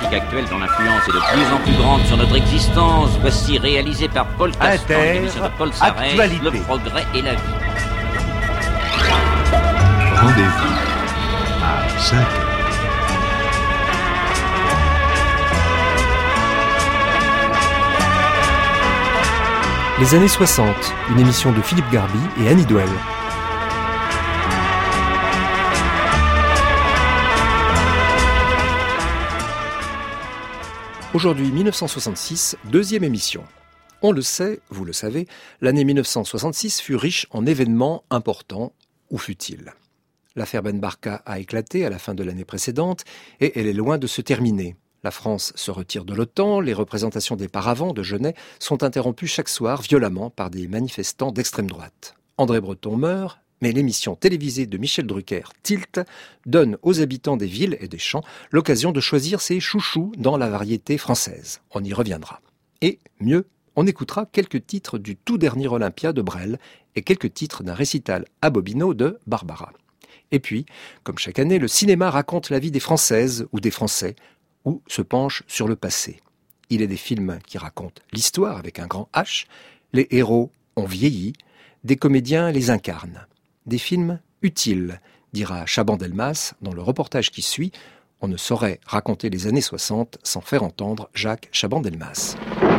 politique actuelle dont l'influence est de plus en plus grande sur notre existence. Voici réalisé par Paul Castan, l'émission de Paul Sarès, Le progrès et la vie. Rendez-vous à 5 heures. Les années 60, une émission de Philippe Garby et Annie Douel. Aujourd'hui, 1966, deuxième émission. On le sait, vous le savez, l'année 1966 fut riche en événements importants, où fut-il ? L'affaire Ben Barka a éclaté à la fin de l'année précédente et elle est loin de se terminer. La France se retire de l'OTAN, les représentations des paravents de Genève sont interrompues chaque soir violemment par des manifestants d'extrême droite. André Breton meurt, mais l'émission télévisée de Michel Drucker, Tilt, donne aux habitants des villes et des champs l'occasion de choisir ses chouchous dans la variété française. On y reviendra. Et mieux, on écoutera quelques titres du tout dernier Olympia de Brel et quelques titres d'un récital à Bobino de Barbara. Et puis, comme chaque année, le cinéma raconte la vie des Françaises ou des Français, ou se penche sur le passé. Il est des films qui racontent l'histoire avec un grand H, les héros ont vieilli, des comédiens les incarnent. Des films utiles, dira Chaban-Delmas dans le reportage qui suit. On ne saurait raconter les années 60 sans faire entendre Jacques Chaban-Delmas.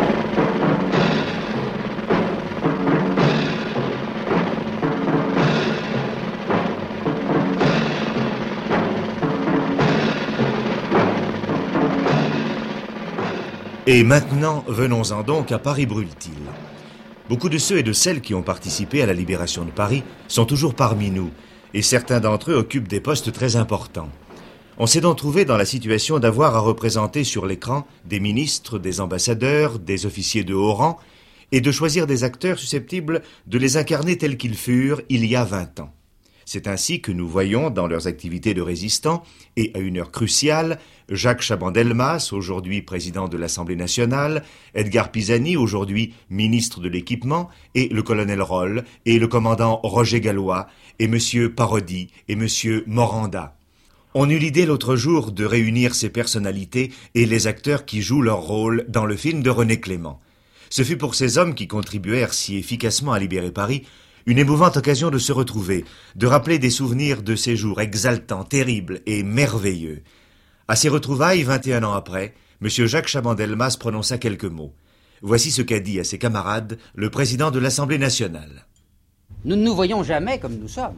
Et maintenant, venons-en donc à Paris brûle-t-il. Beaucoup de ceux et de celles qui ont participé à la libération de Paris sont toujours parmi nous, et certains d'entre eux occupent des postes très importants. On s'est donc trouvé dans la situation d'avoir à représenter sur l'écran des ministres, des ambassadeurs, des officiers de haut rang, et de choisir des acteurs susceptibles de les incarner tels qu'ils furent il y a 20 ans. C'est ainsi que nous voyons dans leurs activités de résistants, et à une heure cruciale, Jacques Chaban-Delmas, aujourd'hui président de l'Assemblée nationale, Edgar Pisani, aujourd'hui ministre de l'Équipement, et le colonel Roll, et le commandant Roger Gallois, et monsieur Parodi, et monsieur Moranda. On eut l'idée l'autre jour de réunir ces personnalités et les acteurs qui jouent leur rôle dans le film de René Clément. Ce fut pour ces hommes qui contribuèrent si efficacement à libérer Paris une émouvante occasion de se retrouver, de rappeler des souvenirs de ces jours exaltants, terribles et merveilleux. À ces retrouvailles, 21 ans après, M. Jacques Chaban-Delmas prononça quelques mots. Voici ce qu'a dit à ses camarades le président de l'Assemblée nationale. Nous ne nous voyons jamais comme nous sommes.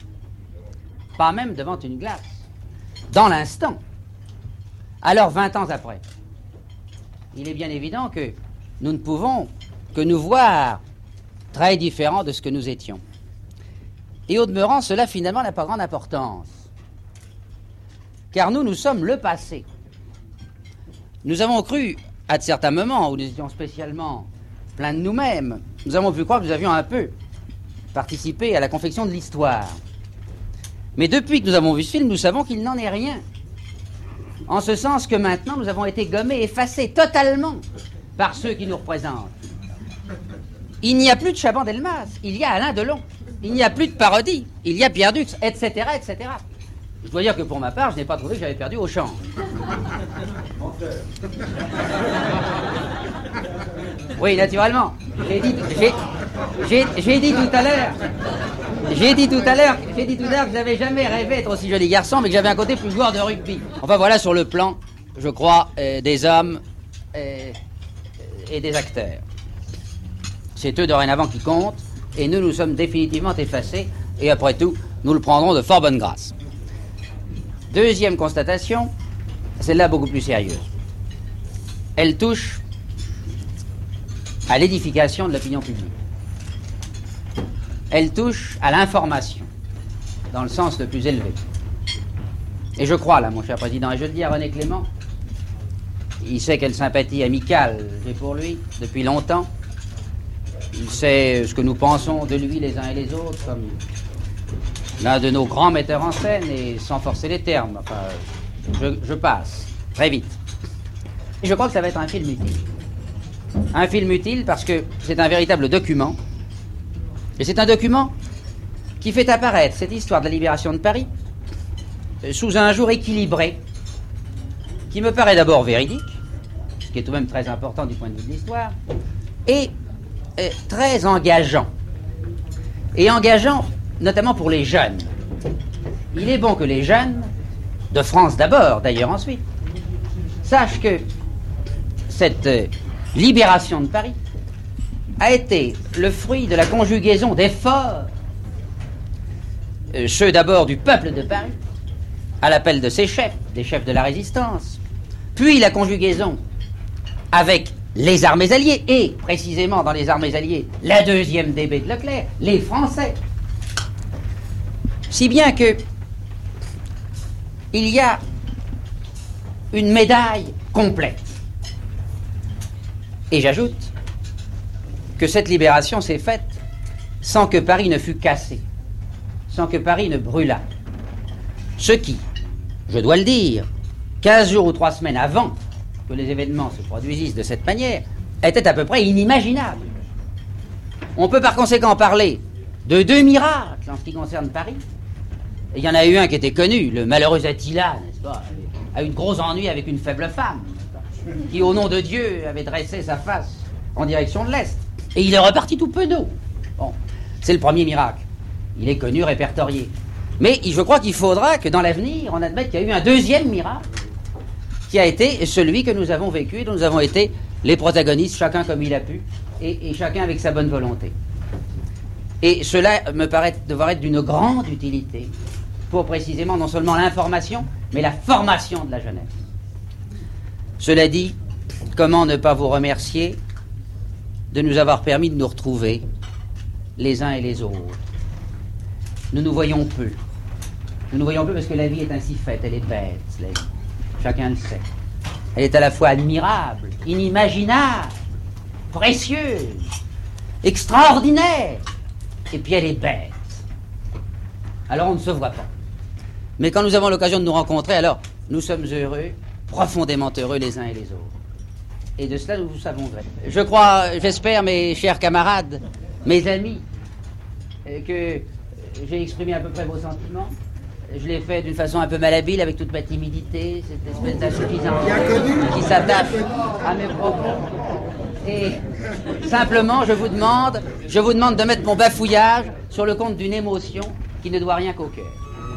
Pas même devant une glace. Dans l'instant. Alors 20 ans après. Il est bien évident que nous ne pouvons que nous voir très différents de ce que nous étions. Et au demeurant, cela finalement n'a pas grande importance. Car nous sommes le passé. Nous avons cru, à certains moments où nous étions spécialement pleins de nous-mêmes, nous avons pu croire que nous avions un peu participé à la confection de l'histoire. Mais depuis que nous avons vu ce film, nous savons qu'il n'en est rien. En ce sens que maintenant, nous avons été gommés, effacés totalement par ceux qui nous représentent. Il n'y a plus de Chaban-Delmas, il y a Alain Delon. Il n'y a plus de Parodi, il y a Pierre Dux, etc., etc. Je dois dire que pour ma part, je n'ai pas trouvé que j'avais perdu au champ. Oui, naturellement. J'ai dit tout à l'heure que je n'avais jamais rêvé d'être aussi joli garçon, mais que j'avais un côté plus joueur de rugby. Enfin voilà sur le plan, je crois, des hommes et des acteurs. C'est eux dorénavant qui comptent, et nous sommes définitivement effacés, et après tout, nous le prendrons de fort bonne grâce. Deuxième constatation, celle-là beaucoup plus sérieuse. Elle touche à l'édification de l'opinion publique. Elle touche à l'information, dans le sens le plus élevé. Et je crois, là, mon cher président, et je le dis à René Clément, il sait quelle sympathie amicale j'ai pour lui depuis longtemps. Il sait ce que nous pensons de lui les uns et les autres, comme l'un de nos grands metteurs en scène, et sans forcer les termes. Enfin, je passe, très vite. Et je crois que ça va être un film utile. Un film utile parce que c'est un véritable document. Et c'est un document qui fait apparaître cette histoire de la libération de Paris sous un jour équilibré, qui me paraît d'abord véridique, ce qui est tout de même très important du point de vue de l'histoire, et très engageant. Et engageant notamment pour les jeunes. Il est bon que les jeunes, de France d'abord, d'ailleurs ensuite, sachent que cette libération de Paris a été le fruit de la conjugaison d'efforts, ceux d'abord du peuple de Paris, à l'appel de ses chefs, des chefs de la résistance, puis la conjugaison avec les armées alliées, et précisément dans les armées alliées, la deuxième DB de Leclerc, les Français. Si bien que il y a une médaille complète. Et j'ajoute que cette libération s'est faite sans que Paris ne fût cassé, sans que Paris ne brûlât. Ce qui, je dois le dire, 15 jours ou 3 semaines avant que les événements se produisissent de cette manière, était à peu près inimaginable. On peut par conséquent parler de 2 miracles en ce qui concerne Paris. Et il y en a eu un qui était connu, le malheureux Attila, n'est-ce pas, a eu de gros ennuis avec une faible femme, qui au nom de Dieu avait dressé sa face en direction de l'Est. Et il est reparti tout penaud. Bon, c'est le premier miracle. Il est connu, répertorié. Mais je crois qu'il faudra que dans l'avenir, on admette qu'il y a eu un deuxième miracle, qui a été celui que nous avons vécu, dont nous avons été les protagonistes, chacun comme il a pu, et chacun avec sa bonne volonté. Et cela me paraît devoir être d'une grande utilité pour précisément non seulement l'information, mais la formation de la jeunesse. Cela dit, comment ne pas vous remercier de nous avoir permis de nous retrouver les uns et les autres. Nous nous voyons peu. Nous nous voyons peu parce que la vie est ainsi faite, elle est bête, la vie. Chacun le sait. Elle est à la fois admirable, inimaginable, précieuse, extraordinaire, et puis elle est bête. Alors on ne se voit pas. Mais quand nous avons l'occasion de nous rencontrer, alors nous sommes heureux, profondément heureux les uns et les autres. Et de cela nous vous savons gré. Je crois, j'espère, mes chers camarades, mes amis, que j'ai exprimé à peu près vos sentiments. Je l'ai fait d'une façon un peu malhabile, avec toute ma timidité, cette espèce d'insuffisance qui s'attache à mes propos. Et simplement, je vous demande de mettre mon bafouillage sur le compte d'une émotion qui ne doit rien qu'au cœur.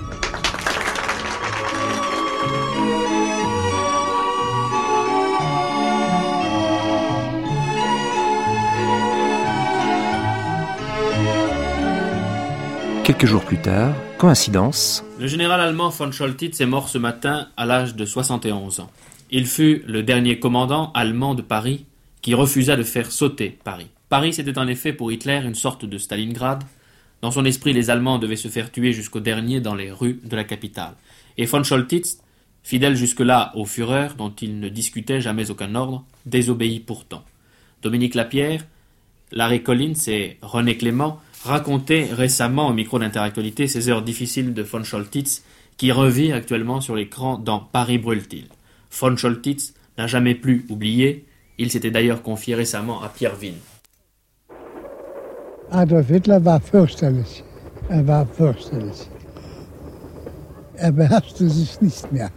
Quelques jours plus tard, coïncidence. Le général allemand von Choltitz est mort ce matin à l'âge de 71 ans. Il fut le dernier commandant allemand de Paris qui refusa de faire sauter Paris. Paris, c'était en effet pour Hitler une sorte de Stalingrad. Dans son esprit, les Allemands devaient se faire tuer jusqu'au dernier dans les rues de la capitale. Et von Choltitz, fidèle jusque-là au Führer, dont il ne discutait jamais aucun ordre, désobéit pourtant. Dominique Lapierre, Larry Collins et René Clément racontaient récemment au micro d'Interactualité ces heures difficiles de von Choltitz qui revit actuellement sur l'écran dans Paris brûle-t-il. Von Choltitz n'a jamais plus oublié, il s'était d'ailleurs confié récemment à Pierre Wien. Adolf Hitler war fürchterlich. Beherrschte sich nicht mehr.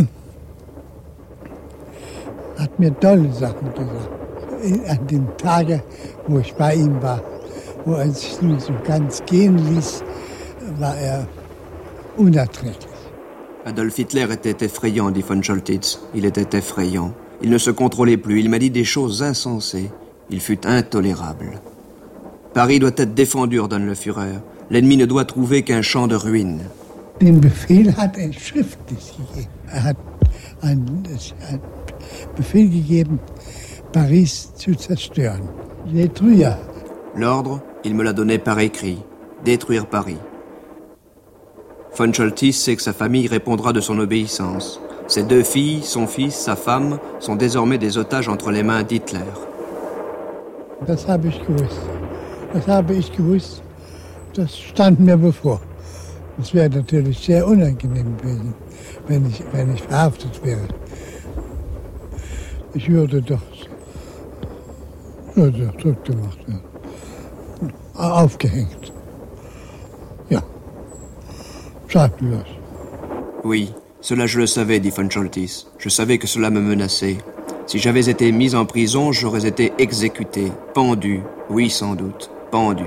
Hat mir tolle Sachen gesagt. An den Tagen, wo ich bei ihm war, wo er sich nun so ganz gehen ließ, war unerträglich. Adolf Hitler était effrayant, dit von Choltitz. Il était effrayant. Il ne se contrôlait plus. Il m'a dit des choses insensées. Il fut intolérable. Paris doit être défendu, ordonne le Führer. L'ennemi ne doit trouver qu'un champ de ruines. Den Befehl hat schriftlich gegeben. Hat einen Befehl gegeben, Paris zu zerstören. Détruire. L'ordre, il me l'a donné par écrit. Détruire Paris. Von Choltitz sait que sa famille répondra de son obéissance. Ses 2 filles, son fils, sa femme, sont désormais des otages entre les mains d'Hitler. Das habe ich gewusst. Das stand mir bevor. Es wäre natürlich sehr unangenehm gewesen, wenn ich verhaftet wäre. Ich würde doch zurückgemacht werden. Aufgehängt. Ja. Zweifellos. Oui, Cela je le savais, dit von Scholtitz. Je savais que cela me menaçait. Si j'avais été mis en prison, j'aurais été exécuté, pendu. Oui, sans doute, pendu.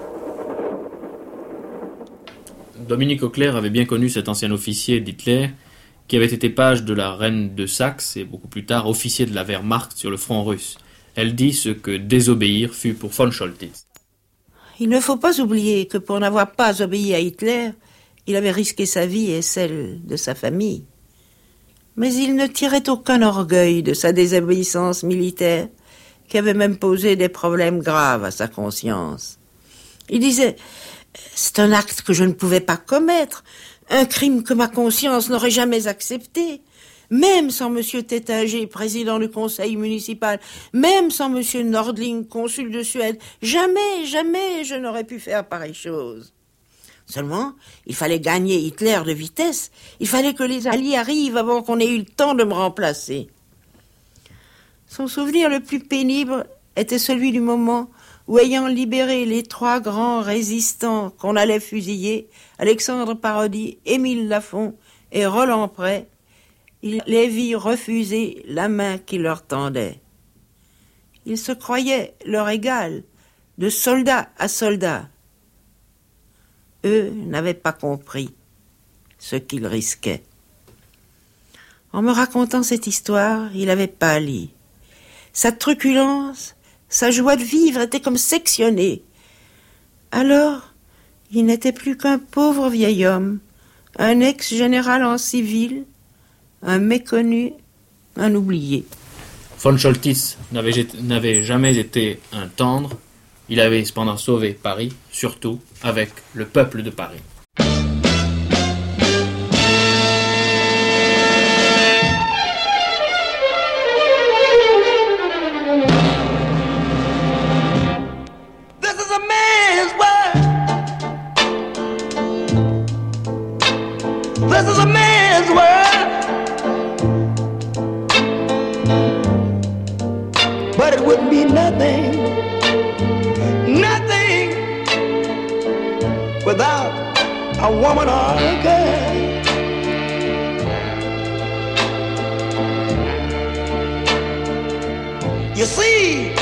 Dominique Auclair avait bien connu cet ancien officier d'Hitler qui avait été page de la reine de Saxe et beaucoup plus tard officier de la Wehrmacht sur le front russe. Elle dit ce que désobéir fut pour von Scholtitz. Il ne faut pas oublier que pour n'avoir pas obéi à Hitler, il avait risqué sa vie et celle de sa famille. Mais il ne tirait aucun orgueil de sa désobéissance militaire, qui avait même posé des problèmes graves à sa conscience. Il disait « C'est un acte que je ne pouvais pas commettre, un crime que ma conscience n'aurait jamais accepté. Même sans M. Tettinger, président du conseil municipal, même sans M. Nordling, consul de Suède, jamais je n'aurais pu faire pareille chose. Seulement, il fallait gagner Hitler de vitesse, il fallait que les Alliés arrivent avant qu'on ait eu le temps de me remplacer. » Son souvenir le plus pénible était celui du moment où, ayant libéré les 3 grands résistants qu'on allait fusiller, Alexandre Parodi, Émile Lafont et Roland Prey, il les vit refuser la main qui leur tendait. Ils se croyaient leur égal, de soldat à soldat. Eux n'avaient pas compris ce qu'ils risquaient. En me racontant cette histoire, il avait pâli. Sa truculence, sa joie de vivre était comme sectionnée. Alors, il n'était plus qu'un pauvre vieil homme, un ex-général en civil, un méconnu, un oublié. Von Scholtitz n'avait jamais été un tendre. Il avait cependant sauvé Paris, surtout avec le peuple de Paris. This is a man's world, but it wouldn't be nothing without a woman or a girl. You see,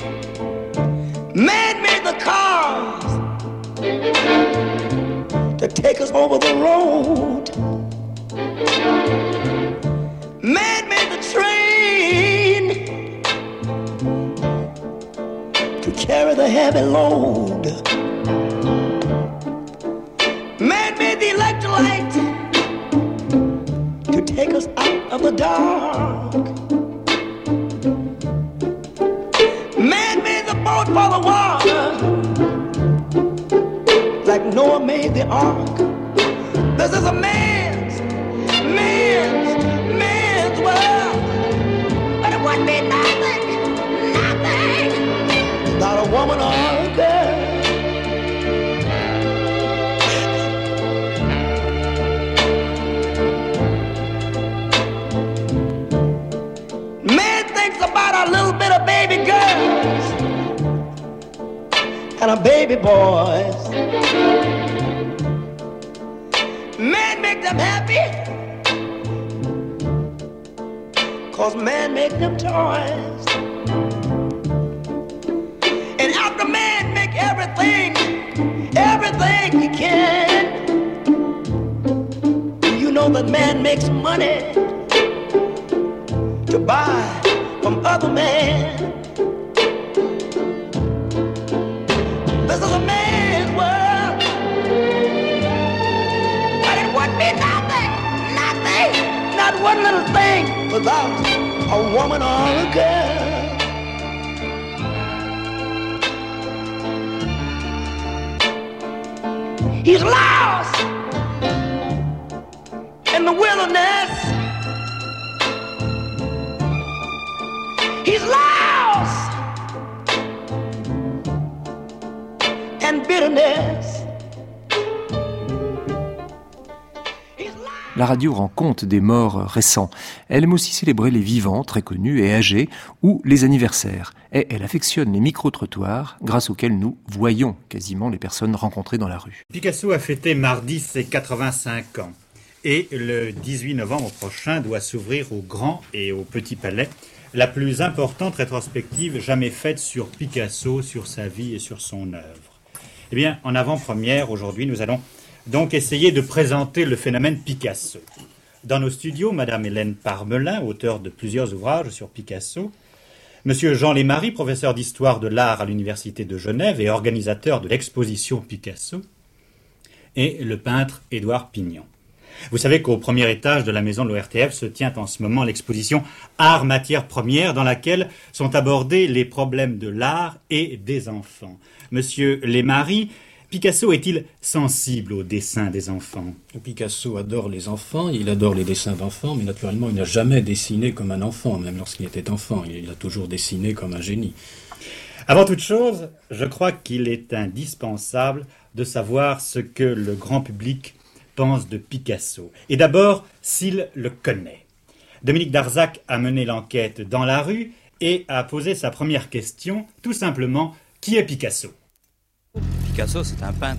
man made the cars to take us over the road. Man made the train to carry the heavy load. Man made the electric light to take us out of the dark. Man made the boat for the water, like Noah made the ark. This is a man's world, but it wouldn't be nothing without a woman or a girl. Man thinks about a little bit of baby girls and a baby boys. Man make them happy, 'cause man make them toys. And after man make everything he can, you know that man makes money to buy from other men. This is a man's world, but it wouldn't be nothing, not one little thing without a woman or a girl. He's lost in the wilderness. He's lost in bitterness. La radio rend compte des morts récents. Elle aime aussi célébrer les vivants, très connus et âgés, ou les anniversaires. Et elle affectionne les micro-trottoirs, grâce auxquels nous voyons quasiment les personnes rencontrées dans la rue. Picasso a fêté mardi ses 85 ans. Et le 18 novembre prochain doit s'ouvrir au Grand et au Petit Palais la plus importante rétrospective jamais faite sur Picasso, sur sa vie et sur son œuvre. Eh bien, en avant-première, aujourd'hui, nous allons donc essayer de présenter le phénomène Picasso. Dans nos studios, Madame Hélène Parmelin, auteure de plusieurs ouvrages sur Picasso, Monsieur Jean Lémarie, professeur d'histoire de l'art à l'Université de Genève et organisateur de l'exposition Picasso, et le peintre Édouard Pignon. Vous savez qu'au premier étage de la maison de l'ORTF se tient en ce moment l'exposition Art matières premières dans laquelle sont abordés les problèmes de l'art et des enfants. Monsieur Lémarie, Picasso est-il sensible au dessin des enfants ? Picasso adore les enfants, il adore les dessins d'enfants, mais naturellement il n'a jamais dessiné comme un enfant, même lorsqu'il était enfant, il a toujours dessiné comme un génie. Avant toute chose, je crois qu'il est indispensable de savoir ce que le grand public pense de Picasso. Et d'abord, s'il le connaît. Dominique Darzac a mené l'enquête dans la rue et a posé sa première question, tout simplement, qui est Picasso ? Picasso, c'est un peintre.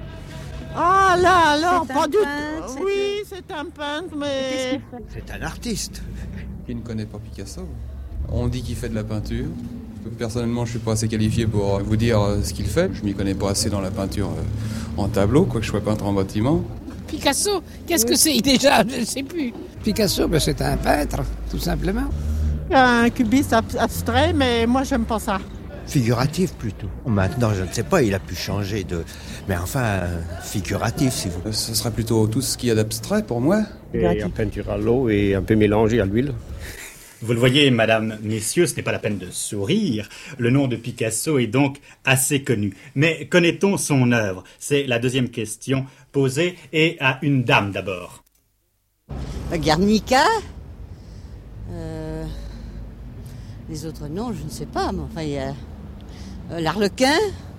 Ah là, alors, pas du tout. Oui, c'est un peintre, mais... C'est un artiste. Qui ne connaît pas Picasso ? On dit qu'il fait de la peinture. Personnellement, je suis pas assez qualifié pour vous dire ce qu'il fait. Je m'y connais pas assez dans la peinture en tableau, quoique je sois peintre en bâtiment. Picasso, qu'est-ce que c'est déjà ? Je ne sais plus. Picasso, c'est un peintre, tout simplement. Un cubiste abstrait, mais moi, j'aime pas ça. Figuratif plutôt. Maintenant, je ne sais pas, il a pu changer de... Mais enfin, figuratif, si vous... Ce serait plutôt tout ce qu'il y a d'abstrait pour moi. Et en peinture à l'eau et un peu mélangé à l'huile. Vous le voyez, madame, messieurs, ce n'est pas la peine de sourire. Le nom de Picasso est donc assez connu. Mais connaît-on son œuvre ? C'est la deuxième question posée, et à une dame d'abord. Guernica. Les autres noms, je ne sais pas. Mais enfin, il y a l'Arlequin.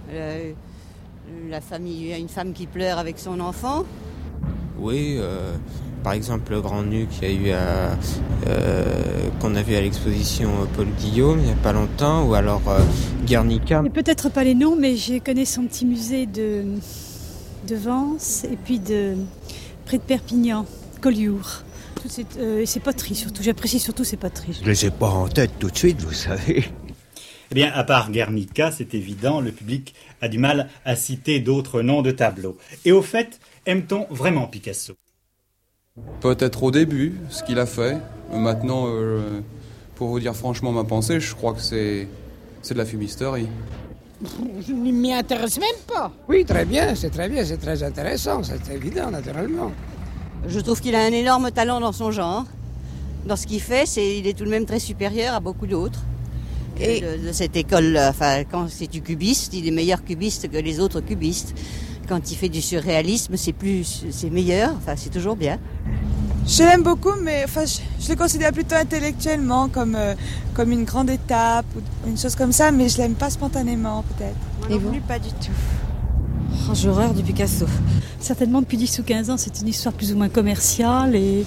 La famille, il y a une femme qui pleure avec son enfant. Oui, par exemple le Grand Nu qu'il y a eu qu'on a vu à l'exposition Paul Guillaume il n'y a pas longtemps, ou alors Guernica. Et peut-être pas les noms, mais je connais son petit musée de Vence et puis près de Perpignan, Collioure. Ses poteries surtout, j'apprécie surtout ses poteries. Je les ai pas en tête tout de suite, vous savez. Eh bien, à part Guernica, c'est évident, le public a du mal à citer d'autres noms de tableaux. Et au fait, aime-t-on vraiment Picasso ? Peut-être au début, ce qu'il a fait. Maintenant, pour vous dire franchement ma pensée, je crois que c'est de la fumisterie. Je ne m'y intéresse même pas. Oui, très bien, c'est très intéressant, c'est évident, naturellement. Je trouve qu'il a un énorme talent dans son genre. Dans ce qu'il fait, il est tout de même très supérieur à beaucoup d'autres. Et de cette école, quand c'est du cubiste, il est meilleur cubiste que les autres cubistes. Quand il fait du surréalisme, c'est meilleur, c'est toujours bien. Je l'aime beaucoup, mais je le considère plutôt intellectuellement comme une grande étape ou une chose comme ça, mais je l'aime pas spontanément peut-être. Et vous ? Pas du tout. Oh, j'ai horreur du Picasso. Certainement depuis 10 ou 15 ans, c'est une histoire plus ou moins commerciale et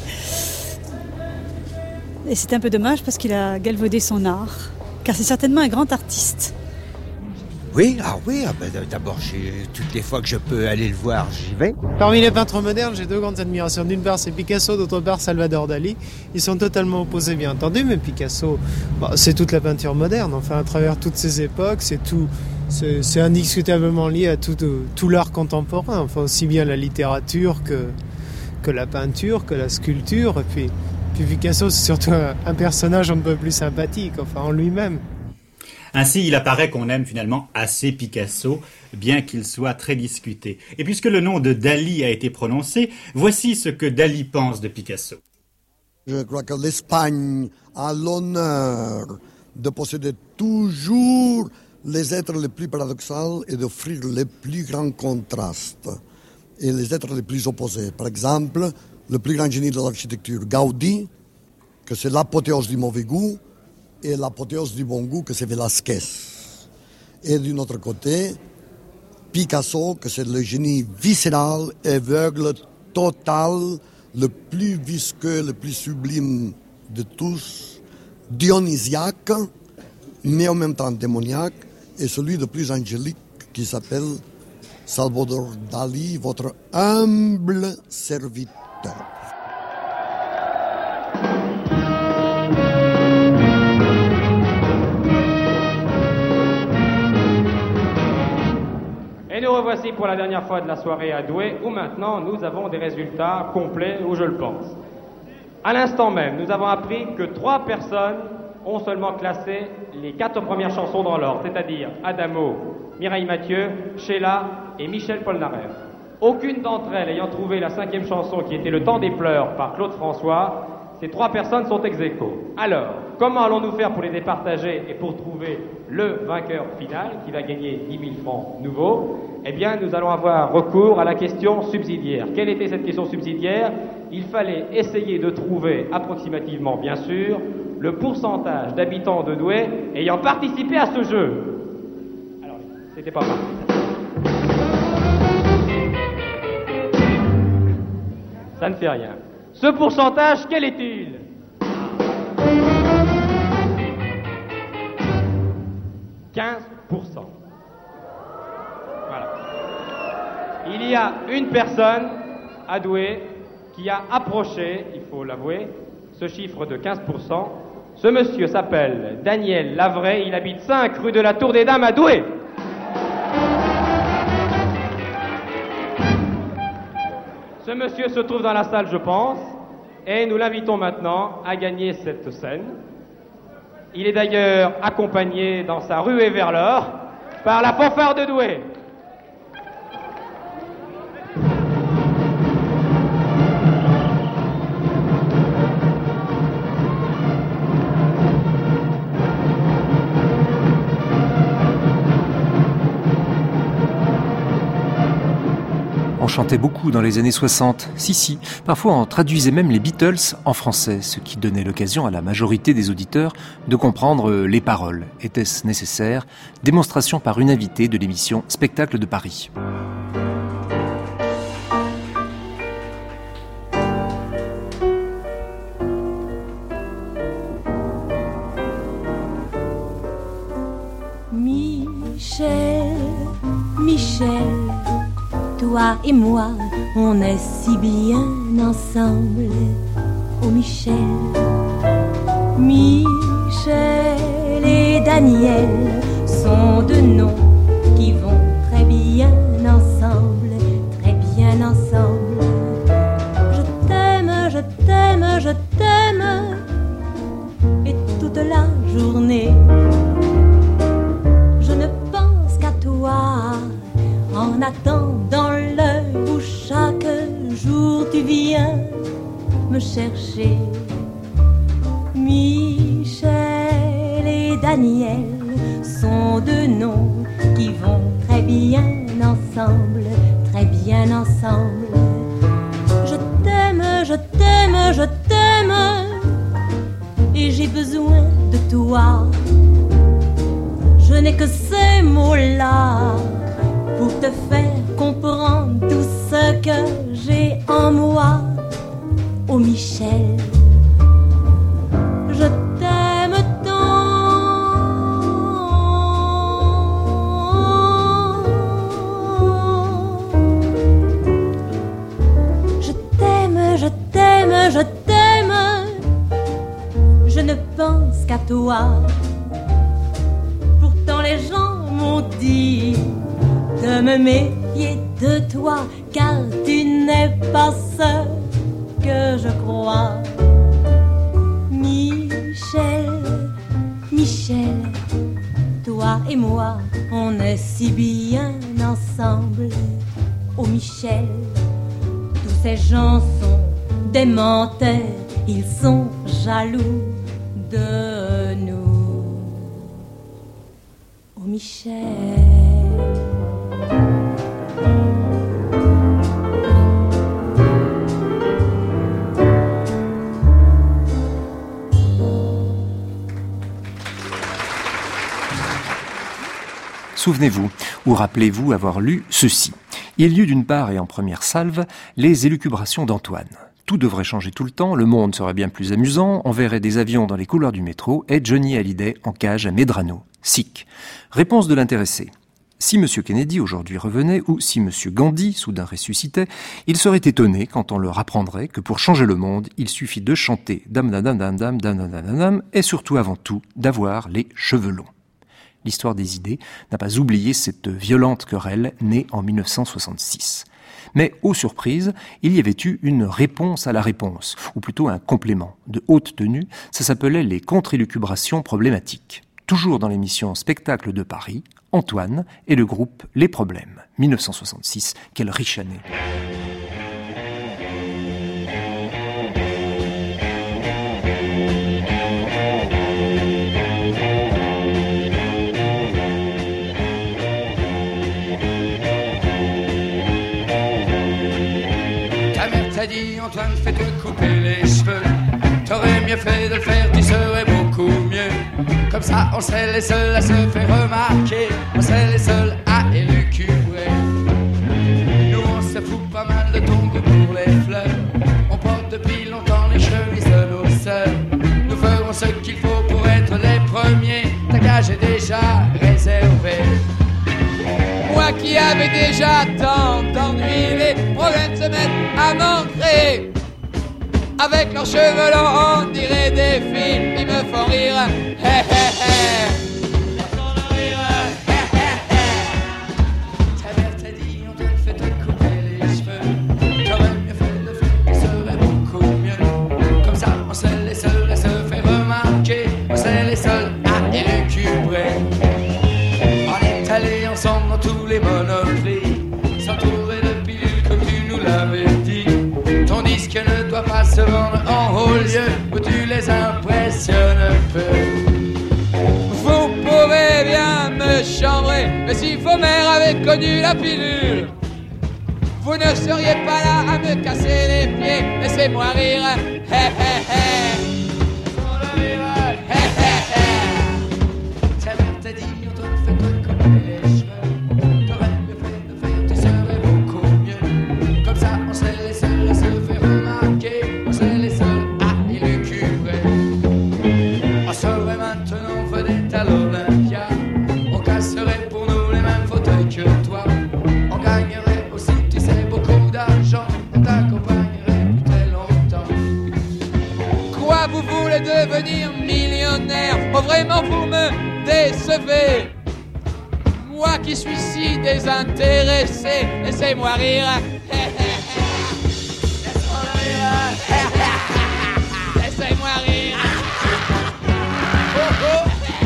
c'est un peu dommage parce qu'il a galvaudé son art, car c'est certainement un grand artiste. Oui, d'abord, toutes les fois que je peux aller le voir, j'y vais. Parmi les peintres modernes, j'ai deux grandes admirations. D'une part, c'est Picasso, d'autre part, Salvador Dali. Ils sont totalement opposés, bien entendu, mais Picasso, c'est toute la peinture moderne. Enfin, à travers toutes ces époques, c'est indiscutablement lié à tout l'art contemporain. Enfin, aussi bien la littérature que la peinture, que la sculpture. Et puis Picasso, c'est surtout un personnage on ne peut plus sympathique, en lui-même. Ainsi, il apparaît qu'on aime finalement assez Picasso, bien qu'il soit très discuté. Et puisque le nom de Dali a été prononcé, voici ce que Dali pense de Picasso. Je crois que l'Espagne a l'honneur de posséder toujours les êtres les plus paradoxaux et d'offrir les plus grands contrastes et les êtres les plus opposés. Par exemple, le plus grand génie de l'architecture, Gaudi, que c'est l'apothéose du mauvais goût, et l'apothéose du bon goût, que c'est Velázquez. Et d'un autre côté, Picasso, que c'est le génie viscéral, aveugle, total, le plus visqueux, le plus sublime de tous, dionysiaque, mais en même temps démoniaque, et celui de plus angélique qui s'appelle Salvador Dali, votre humble serviteur. Et nous revoici pour la dernière fois de la soirée à Douai, où maintenant nous avons des résultats complets, où je le pense. À l'instant même, nous avons appris que 3 personnes ont seulement classé les 4 premières chansons dans l'ordre, c'est-à-dire Adamo, Mireille Mathieu, Sheila et Michel Polnareff. Aucune d'entre elles ayant trouvé la 5e chanson qui était Le Temps des pleurs par Claude François, ces 3 personnes sont ex aequo. Alors, comment allons-nous faire pour les départager et pour trouver le vainqueur final qui va gagner 10 000 francs nouveaux? Eh bien, nous allons avoir recours à la question subsidiaire. Quelle était cette question subsidiaire? Il fallait essayer de trouver approximativement, bien sûr, le pourcentage d'habitants de Douai ayant participé à ce jeu. Alors, c'était pas mal. Ça ne fait rien. Ce pourcentage, quel est-il? « 15%. Voilà. Il y a une personne à Douai qui a approché, il faut l'avouer, ce chiffre de 15%. Ce monsieur s'appelle Daniel Lavray, il habite 5 rue de la Tour des Dames à Douai. Ce monsieur se trouve dans la salle, je pense, et nous l'invitons maintenant à gagner cette scène. Il est d'ailleurs accompagné dans sa ruée vers l'or par la fanfare de Douai. On chantait beaucoup dans les années 60. Si. Parfois on traduisait même les Beatles en français, ce qui donnait l'occasion à la majorité des auditeurs de comprendre les paroles. Était-ce nécessaire? Démonstration par une invitée de l'émission Spectacle de Paris. Michel, toi et moi, on est si bien ensemble. Oh Michel, Michel et Daniel sont deux noms qui vont très bien ensemble, très bien ensemble. Je t'aime, je t'aime, je t'aime, et toute la journée, je ne pense qu'à toi. En attendant l'heure où chaque jour tu viens me chercher. Michel et Daniel sont deux noms qui vont très bien ensemble, très bien ensemble. Je t'aime, je t'aime, je t'aime, et j'ai besoin de toi. Je n'ai que ces mots-là pour te faire comprendre tout ce que j'ai en moi. Oh Michel, je t'aime tant. Je t'aime, je t'aime, je t'aime, je ne pense qu'à toi. Pourtant les gens m'ont dit de me méfier de toi, car tu n'es pas ce que je crois. Michel, Michel, toi et moi, on est si bien ensemble. Oh Michel, tous ces gens sont des menteurs, ils sont jaloux de nous. Oh Michel. Souvenez-vous, ou rappelez-vous avoir lu ceci. Il y eut d'une part et en première salve les élucubrations d'Antoine. Tout devrait changer tout le temps, le monde serait bien plus amusant, on verrait des avions dans les couloirs du métro et Johnny Hallyday en cage à Medrano. Sick. Réponse de l'intéressé. Si M. Kennedy aujourd'hui revenait, ou si M. Gandhi soudain ressuscitait, il serait étonné quand on leur apprendrait que pour changer le monde, il suffit de chanter dam dam dam dam dam dam dam dam et surtout avant tout d'avoir les cheveux longs. l'histoire des idées n'a pas oublié cette violente querelle née en 1966. Mais, aux surprises, il y avait eu une réponse à la réponse, ou plutôt un complément de haute tenue. Ça s'appelait les contre-élucubrations problématiques. Toujours dans l'émission Spectacle de Paris, Antoine et le groupe Les Problèmes. 1966, quelle riche année. T'as dit Antoine, fais-toi couper les cheveux. T'aurais mieux fait de le faire, tu serais beaucoup mieux. Comme ça, on serait les seuls à se faire remarquer. On serait les seuls à élucubrer. Nous, on se fout pas mal de ton goût pour les fleurs. On porte depuis longtemps les chemises de nos sœurs. Nous ferons ce qu'il faut pour être les premiers. Ta cage est déjà réservée. Moi qui avais déjà tant d'ennuis, les problèmes se mettent à m'ancrer. Avec leurs cheveux longs, on dirait des films, ils me font rire. Hé hé hé. Ta mère t'a dit, on te fait te couper les cheveux. T'aurais mieux fait de faire, tu serais beaucoup mieux. Comme ça, on serait les seuls à se faire remarquer. On serait les seuls à élucubrer. On est allés ensemble dans tous les monoprix, s'entourer de pilules comme tu nous l'avais dit. Ton disque ne doit pas se vendre en haut lieu où tu les impressionnes un peu. Vous pouvez bien me chambrer, mais si vos mères avaient connu la pilule, vous ne seriez pas là à me casser les pieds. Laissez-moi rire, hé hé hé. Laissez-moi rire, hé hé hé. Ta mère t'a dit, on te fait te couper les cheveux. T'aurais mieux fait de faire, tu serais beaucoup mieux. Comme ça, on serait les seuls à se faire remarquer. On serait les seuls à élucubrer. On serait maintenant vedette à l'Olympia. On casserait pour nous les mêmes fauteuils que toi. On gagnerait aussi, tu sais, beaucoup d'argent. On t'accompagnerait plus très longtemps. Quoi, vous voulez devenir millionnaire? Oh, vraiment, vous me décevez. Moi qui suis si désintéressé, laissez-moi rire. Laissez-moi rire. Laissez-moi rire. Oh, oh.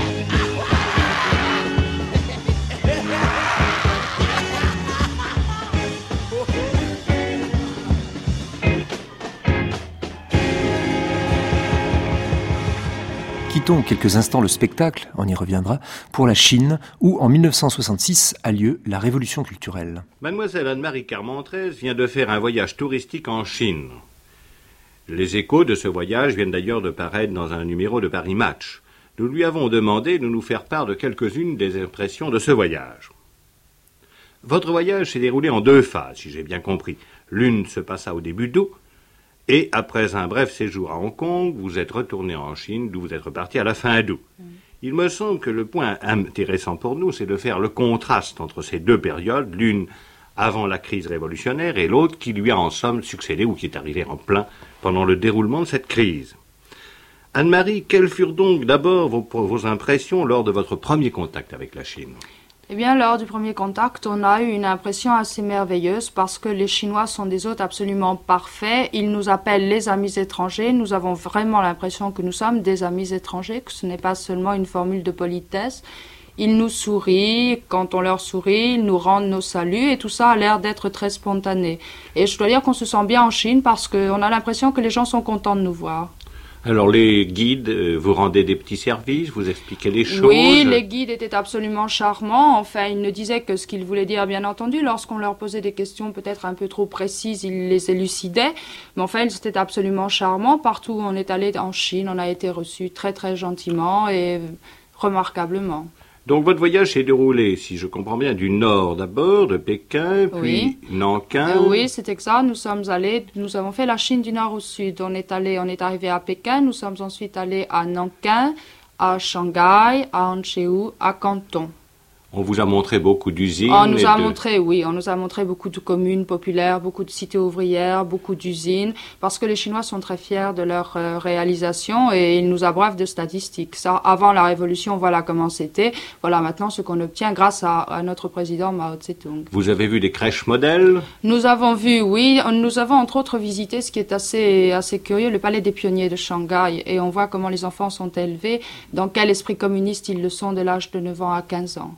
Quittons quelques instants le spectacle, on y reviendra, pour la Chine, où en 1966 a lieu la révolution culturelle. Mademoiselle Anne-Marie Carmentrez vient de faire un voyage touristique en Chine. Les échos de ce voyage viennent d'ailleurs de paraître dans un numéro de Paris Match. Nous lui avons demandé de nous faire part de quelques-unes des impressions de ce voyage. Votre voyage s'est déroulé en 2 phases, si j'ai bien compris. L'une se passa au début d'août, et après un bref séjour à Hong Kong, vous êtes retourné en Chine, d'où vous êtes reparti à la fin d'août. Il me semble que le point intéressant pour nous, c'est de faire le contraste entre ces 2 périodes, l'une avant la crise révolutionnaire et l'autre qui lui a en somme succédé ou qui est arrivé en plein pendant le déroulement de cette crise. Anne-Marie, quelles furent donc d'abord vos impressions lors de votre premier contact avec la Chine ? Eh bien, lors du premier contact, on a eu une impression assez merveilleuse parce que les Chinois sont des hôtes absolument parfaits. Ils nous appellent les amis étrangers. Nous avons vraiment l'impression que nous sommes des amis étrangers, que ce n'est pas seulement une formule de politesse. Ils nous sourient, quand on leur sourit, ils nous rendent nos saluts et tout ça a l'air d'être très spontané. Et je dois dire qu'on se sent bien en Chine parce qu'on a l'impression que les gens sont contents de nous voir. Alors les guides, vous rendaient des petits services, vous expliquaient les choses? Oui, les guides étaient absolument charmants. Enfin, ils ne disaient que ce qu'ils voulaient dire, bien entendu. Lorsqu'on leur posait des questions peut-être un peu trop précises, ils les élucidaient. Mais enfin, ils étaient absolument charmants. Partout où on est allé en Chine, on a été reçus très très gentiment et remarquablement. Donc votre voyage s'est déroulé, si je comprends bien, du nord d'abord, de Pékin, puis Nankin. Oui, c'est exact. Nous avons fait la Chine du nord au sud. On est arrivé à Pékin, nous sommes ensuite allés à Nankin, à Shanghai, à Hangzhou, à Canton. On vous a montré beaucoup d'usines. On nous a montré beaucoup de communes populaires, beaucoup de cités ouvrières, beaucoup d'usines, parce que les Chinois sont très fiers de leur réalisation et ils nous abreuvent de statistiques. Ça, avant la Révolution, voilà comment c'était. Voilà maintenant ce qu'on obtient grâce à notre président Mao Tse-tung. Vous avez vu des crèches modèles? Nous avons vu, oui. Nous avons entre autres visité ce qui est assez curieux, le palais des pionniers de Shanghai. Et on voit comment les enfants sont élevés, dans quel esprit communiste ils le sont de l'âge de 9 ans à 15 ans.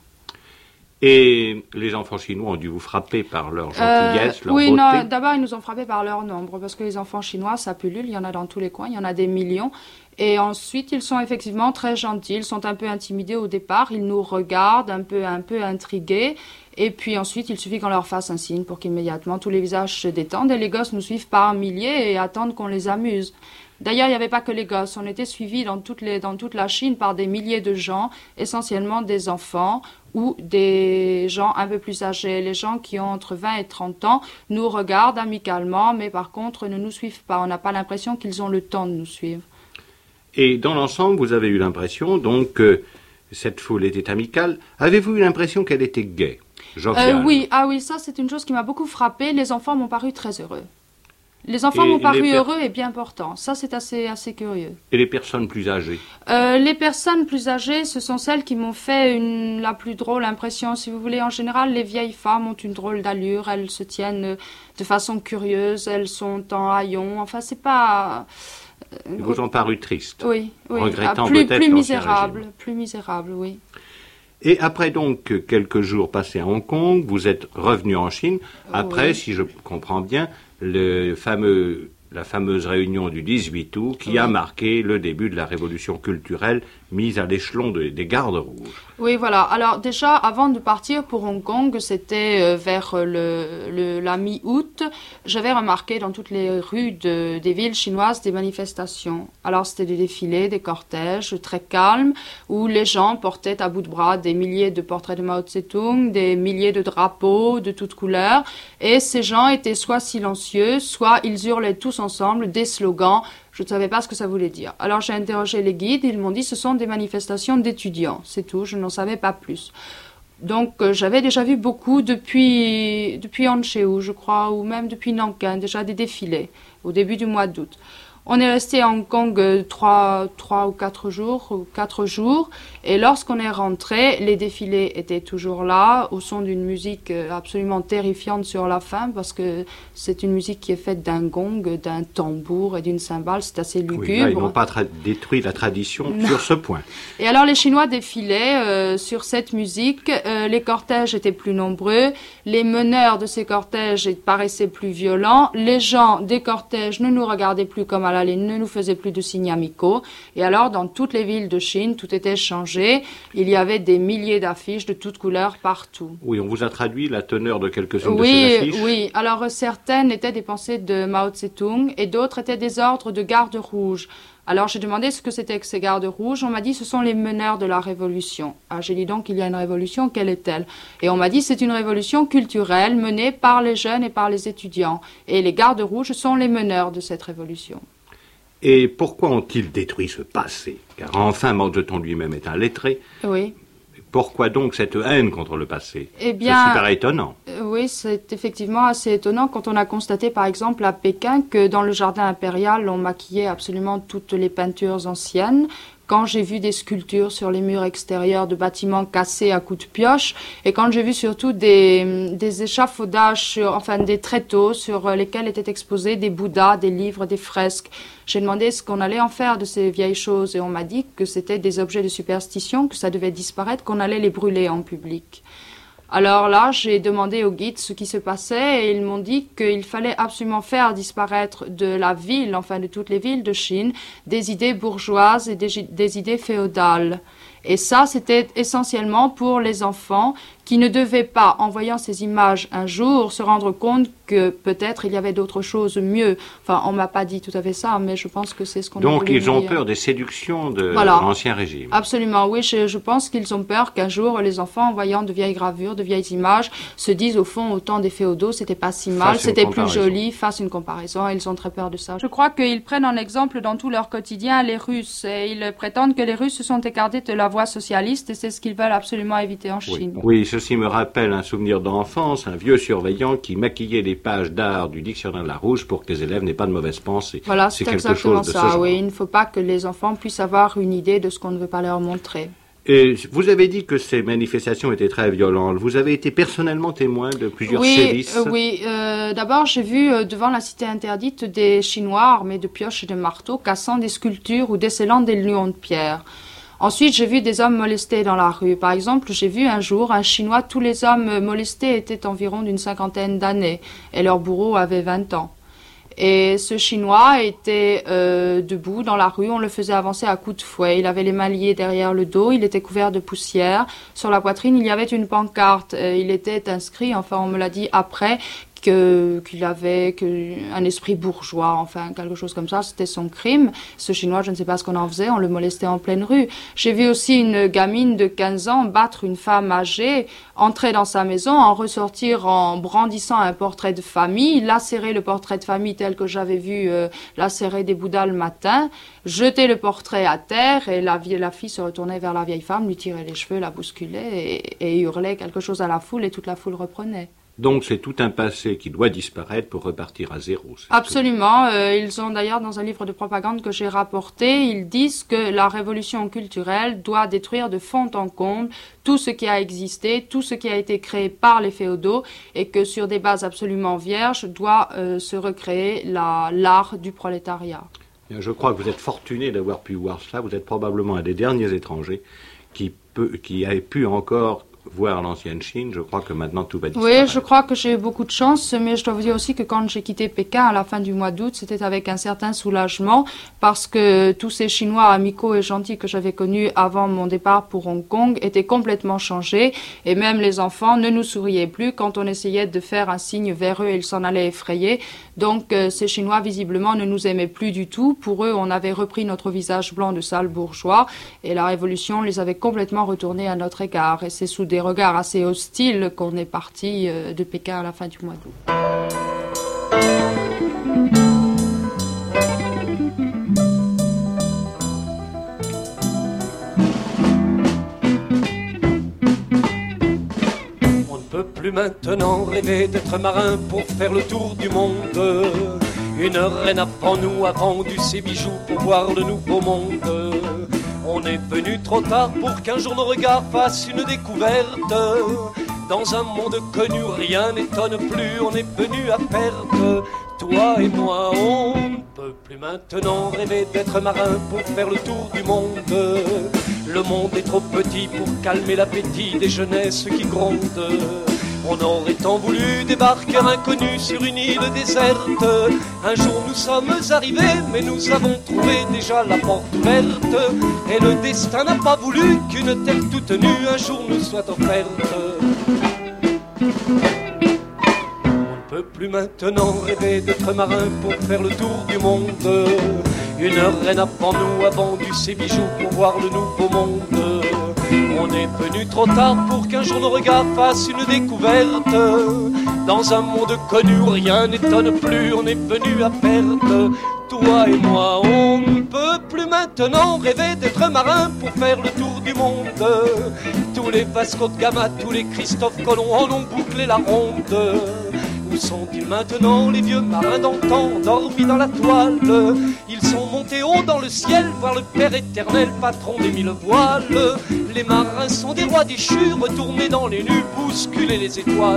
Et les enfants chinois ont dû vous frapper par leur gentillesse, leur oui, beauté. non, d'abord ils nous ont frappés par leur nombre, parce que les enfants chinois, ça pullule, il y en a dans tous les coins, il y en a des millions. Et ensuite, ils sont effectivement très gentils, ils sont un peu intimidés au départ, ils nous regardent un peu intrigués. Et puis ensuite, il suffit qu'on leur fasse un signe pour qu'immédiatement tous les visages se détendent. Et les gosses nous suivent par milliers et attendent qu'on les amuse. D'ailleurs, il n'y avait pas que les gosses. On était suivis dans toute la Chine par des milliers de gens, essentiellement des enfants ou des gens un peu plus âgés. Les gens qui ont entre 20 et 30 ans nous regardent amicalement, mais par contre ne nous suivent pas. On n'a pas l'impression qu'ils ont le temps de nous suivre. Et dans l'ensemble, vous avez eu l'impression, donc, que cette foule était amicale. Avez-vous eu l'impression qu'elle était gaie, joviale? Oui, ça c'est une chose qui m'a beaucoup frappée. Les enfants m'ont paru très heureux. Les enfants m'ont paru heureux et bien portants. Ça, c'est assez curieux. Et les personnes plus âgées? Les personnes plus âgées, ce sont celles qui m'ont fait la plus drôle impression. Si vous voulez, en général, les vieilles femmes ont une drôle d'allure. Elles se tiennent de façon curieuse. Elles sont en haillons. Enfin, c'est pas... Ils vous ont paru tristes? Oui. Regrettant peut-être plus misérable, oui. Et après donc quelques jours passés à Hong Kong, vous êtes revenu en Chine. Après, si je comprends bien, la fameuse réunion du 18 août qui a marqué le début de la révolution culturelle mise à l'échelon des gardes rouges. Oui, voilà. Alors déjà, avant de partir pour Hong Kong, c'était vers la mi-août, j'avais remarqué dans toutes les rues des villes chinoises des manifestations. Alors c'était des défilés, des cortèges très calmes, où les gens portaient à bout de bras des milliers de portraits de Mao Tse-tung, des milliers de drapeaux de toutes couleurs, et ces gens étaient soit silencieux, soit ils hurlaient tous ensemble des slogans. Je ne savais pas ce que ça voulait dire. Alors j'ai interrogé les guides, ils m'ont dit ce sont des manifestations d'étudiants, c'est tout, je n'en savais pas plus. Donc j'avais déjà vu beaucoup depuis Hangzhou, je crois, ou même depuis Nankin, déjà des défilés au début du mois d'août. On est resté à Hong Kong 3 ou 4 jours, et lorsqu'on est rentré, les défilés étaient toujours là, au son d'une musique absolument terrifiante sur la fin, parce que c'est une musique qui est faite d'un gong, d'un tambour et d'une cymbale, c'est assez lugubre. Oui, là, ils n'ont pas détruit la tradition sur ce point. Et alors les Chinois défilaient sur cette musique, les cortèges étaient plus nombreux, les meneurs de ces cortèges paraissaient plus violents, les gens des cortèges ne nous regardaient plus comme à ne nous faisait plus de signes amicaux. Et alors, dans toutes les villes de Chine, tout était changé. Il y avait des milliers d'affiches de toutes couleurs partout. Oui, on vous a traduit la teneur de quelques-unes de ces affiches. Oui. Alors, certaines étaient des pensées de Mao Tse-tung et d'autres étaient des ordres de garde rouge. Alors, j'ai demandé ce que c'était que ces gardes rouges. On m'a dit, ce sont les meneurs de la révolution. Ah, j'ai dit donc, il y a une révolution, quelle est-elle? Et on m'a dit, c'est une révolution culturelle menée par les jeunes et par les étudiants. Et les gardes rouges sont les meneurs de cette révolution. Et pourquoi ont-ils détruit ce passé? Car enfin, Mao Zedong lui-même est un lettré. Oui. Pourquoi donc cette haine contre le passé? Eh bien, c'est super étonnant. Oui, c'est effectivement assez étonnant quand on a constaté, par exemple, à Pékin, que dans le jardin impérial, on maquillait absolument toutes les peintures anciennes. Quand j'ai vu des sculptures sur les murs extérieurs de bâtiments cassés à coups de pioche, et quand j'ai vu surtout des échafaudages, des tréteaux sur lesquels étaient exposés des bouddhas, des livres, des fresques. J'ai demandé ce qu'on allait en faire de ces vieilles choses, et on m'a dit que c'était des objets de superstition, que ça devait disparaître, qu'on allait les brûler en public. Alors là, j'ai demandé aux guides ce qui se passait et ils m'ont dit qu'il fallait absolument faire disparaître de la ville, de toutes les villes de Chine, des idées bourgeoises et des idées féodales. Et ça, c'était essentiellement pour les enfants qui ne devaient pas, en voyant ces images un jour, se rendre compte que peut-être il y avait d'autres choses mieux. Enfin, on m'a pas dit tout à fait ça, mais je pense que c'est ce qu'on a voulu Donc, ils ont dire. peur des séductions de l'ancien régime. Absolument, oui. Je pense qu'ils ont peur qu'un jour, les enfants, en voyant de vieilles gravures, de vieilles images, se disent, au fond, au temps des féodaux, c'était pas si mal, c'était plus joli, fassent une comparaison, et ils ont très peur de ça. Je crois qu'ils prennent en exemple dans tout leur quotidien les Russes, et ils prétendent que les Russes se sont écartés de la voie socialiste et c'est ce qu'ils veulent absolument éviter en Chine. Oui, ceci me rappelle un souvenir d'enfance, un vieux surveillant qui maquillait les pages d'art du dictionnaire Larousse pour que les élèves n'aient pas de mauvaises pensées. Voilà, c'est exactement ça, oui. Il ne faut pas que les enfants puissent avoir une idée de ce qu'on ne veut pas leur montrer. Et vous avez dit que ces manifestations étaient très violentes. Vous avez été personnellement témoin de plusieurs sévices. Oui. D'abord, j'ai vu devant la cité interdite des Chinois armés de pioches et de marteaux cassant des sculptures ou décellant des lions de pierre. Ensuite, j'ai vu des hommes molestés dans la rue. Par exemple, j'ai vu un jour un Chinois, tous les hommes molestés étaient environ d'une 50aine d'années et leur bourreau avait 20 ans. Et ce Chinois était debout dans la rue, on le faisait avancer à coups de fouet. Il avait les mains liées derrière le dos, il était couvert de poussière. Sur la poitrine, il y avait une pancarte. Il était inscrit, enfin on me l'a dit après, qu'il avait un esprit bourgeois, enfin quelque chose comme ça, c'était son crime. Ce Chinois, je ne sais pas ce qu'on en faisait, on le molestait en pleine rue. J'ai vu aussi une gamine de 15 ans battre une femme âgée, entrer dans sa maison, en ressortir en brandissant un portrait de famille, lacérer le portrait de famille tel que j'avais vu lacérer des Bouddhas le matin, jeter le portrait à terre et la fille se retournait vers la vieille femme, lui tirait les cheveux, la bousculait et hurlait quelque chose à la foule et toute la foule reprenait. Donc c'est tout un passé qui doit disparaître pour repartir à zéro. Absolument. Ils ont d'ailleurs dans un livre de propagande que j'ai rapporté, ils disent que la révolution culturelle doit détruire de fond en comble tout ce qui a existé, tout ce qui a été créé par les féodaux et que sur des bases absolument vierges doit se recréer l'art du prolétariat. Je crois que vous êtes fortuné d'avoir pu voir cela. Vous êtes probablement un des derniers étrangers qui a pu encore voir l'ancienne Chine. Je crois que maintenant tout va disparaître. Oui, je crois que j'ai eu beaucoup de chance, mais je dois vous dire aussi que quand j'ai quitté Pékin à la fin du mois d'août, c'était avec un certain soulagement parce que tous ces Chinois amicaux et gentils que j'avais connus avant mon départ pour Hong Kong étaient complètement changés et même les enfants ne nous souriaient plus quand on essayait de faire un signe vers eux, ils s'en allaient effrayés. Donc ces Chinois visiblement ne nous aimaient plus du tout. Pour eux, on avait repris notre visage blanc de sales bourgeois et la révolution les avait complètement retournés à notre égard et c'est sous des regards assez hostiles qu'on est parti de Pékin à la fin du mois d'août. On ne peut plus maintenant rêver d'être marin pour faire le tour du monde. Une reine avant nous a vendu ses bijoux pour voir le nouveau monde. On est venu trop tard pour qu'un jour nos regards fassent une découverte. Dans un monde connu, rien n'étonne plus, on est venu à perte. Toi et moi, on ne peut plus maintenant rêver d'être marin pour faire le tour du monde. Le monde est trop petit pour calmer l'appétit des jeunesses qui grondent. On aurait tant voulu débarquer inconnus sur une île déserte. Un jour nous sommes arrivés, mais nous avons trouvé déjà la porte ouverte. Et le destin n'a pas voulu qu'une terre toute nue un jour nous soit offerte. On ne peut plus maintenant rêver d'être marin pour faire le tour du monde. Une reine avant nous a vendu ses bijoux pour voir le nouveau monde. On est venu trop tard pour qu'un jour nos regards fassent une découverte. Dans un monde connu, rien n'étonne plus, on est venu à perte. Toi et moi, on ne peut plus maintenant rêver d'être marin pour faire le tour du monde. Tous les Vasco de Gama, tous les Christophe Colomb en ont bouclé la ronde. Où sont-ils maintenant, les vieux marins d'antan, endormis dans la toile? Ils sont montés haut dans le ciel, voir le Père éternel, patron des 1000 voiles. Les marins sont des rois déchus, retournés dans les nues, bousculer les étoiles.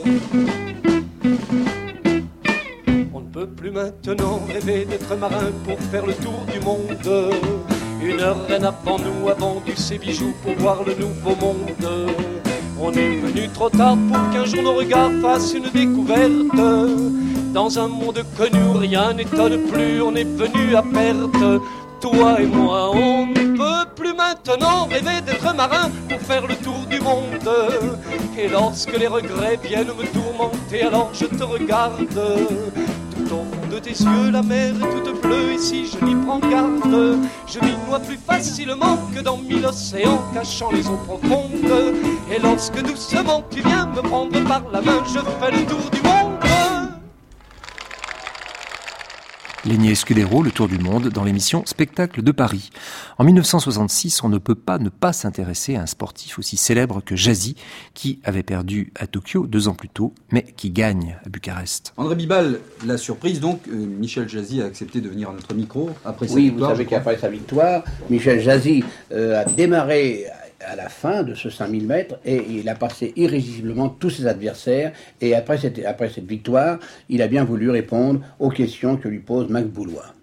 On ne peut plus maintenant rêver d'être marin pour faire le tour du monde. Une reine avant nous a vendu ses bijoux pour voir le nouveau monde. On est venu trop tard pour qu'un jour nos regards fassent une découverte. Dans un monde connu, rien n'étonne plus, on est venu à perte. Toi et moi, on ne peut plus maintenant rêver d'être marin pour faire le tour du monde. Et lorsque les regrets viennent me tourmenter, alors je te regarde. Tout au fond de tes yeux, la mer est toute bleue, et si je n'y prends garde, je m'y noie plus facilement que dans 1000 océans cachant les eaux profondes. Et lorsque doucement tu viens me prendre par la main, je fais le tour du monde. Lenny Escudero, le tour du monde, dans l'émission Spectacle de Paris. En 1966, on ne peut pas ne pas s'intéresser à un sportif aussi célèbre que Jazzy, qui avait perdu à Tokyo 2 ans plus tôt, mais qui gagne à Bucarest. André Bibal, la surprise donc, Michel Jazzy a accepté de venir à notre micro après sa victoire. Oui, victoire, vous savez qu'après sa victoire, Michel Jazzy a démarré à la fin de ce 5000 mètres et il a passé irrésistiblement tous ses adversaires et après cette victoire, il a bien voulu répondre aux questions que lui pose Max Boulois.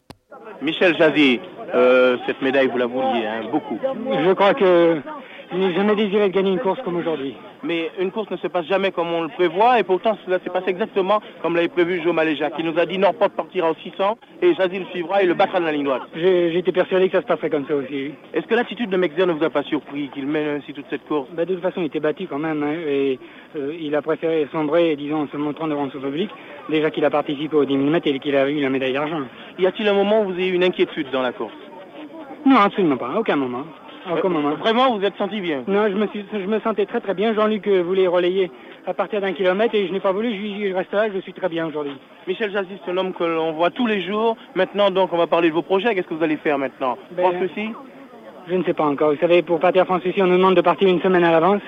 Michel Jazzy, cette médaille vous la vouliez, beaucoup. Je crois que je n'ai jamais désiré de gagner une course comme aujourd'hui. Mais une course ne se passe jamais comme on le prévoit et pourtant cela s'est passé exactement comme l'avait prévu Joe Maléja qui nous a dit Norport partira au 600 et Jazzy le suivra et le battra dans la ligne droite. J'étais persuadé que ça se passerait comme ça aussi. Est-ce que l'attitude de Mexer ne vous a pas surpris qu'il mène ainsi toute cette course? De toute façon il était battu quand même et il a préféré sombrer disons en se montrant devant son public déjà qu'il a participé au 10 000 mètres et qu'il a eu la médaille d'argent. Y a-t-il un moment où vous avez eu une inquiétude dans la course? Non, absolument pas, aucun moment. Vraiment, vous êtes senti bien? Non, je me sentais très très bien. Jean-Luc voulait relayer à partir d'1 kilomètre et je n'ai pas voulu, je reste là, je suis très bien aujourd'hui. Michel Jazzy, c'est un homme que l'on voit tous les jours. Maintenant, donc, on va parler de vos projets. Qu'est-ce que vous allez faire maintenant? France-Russie? Je ne sais pas encore. Vous savez, pour partir France-Russie, on nous demande de partir une semaine à l'avance.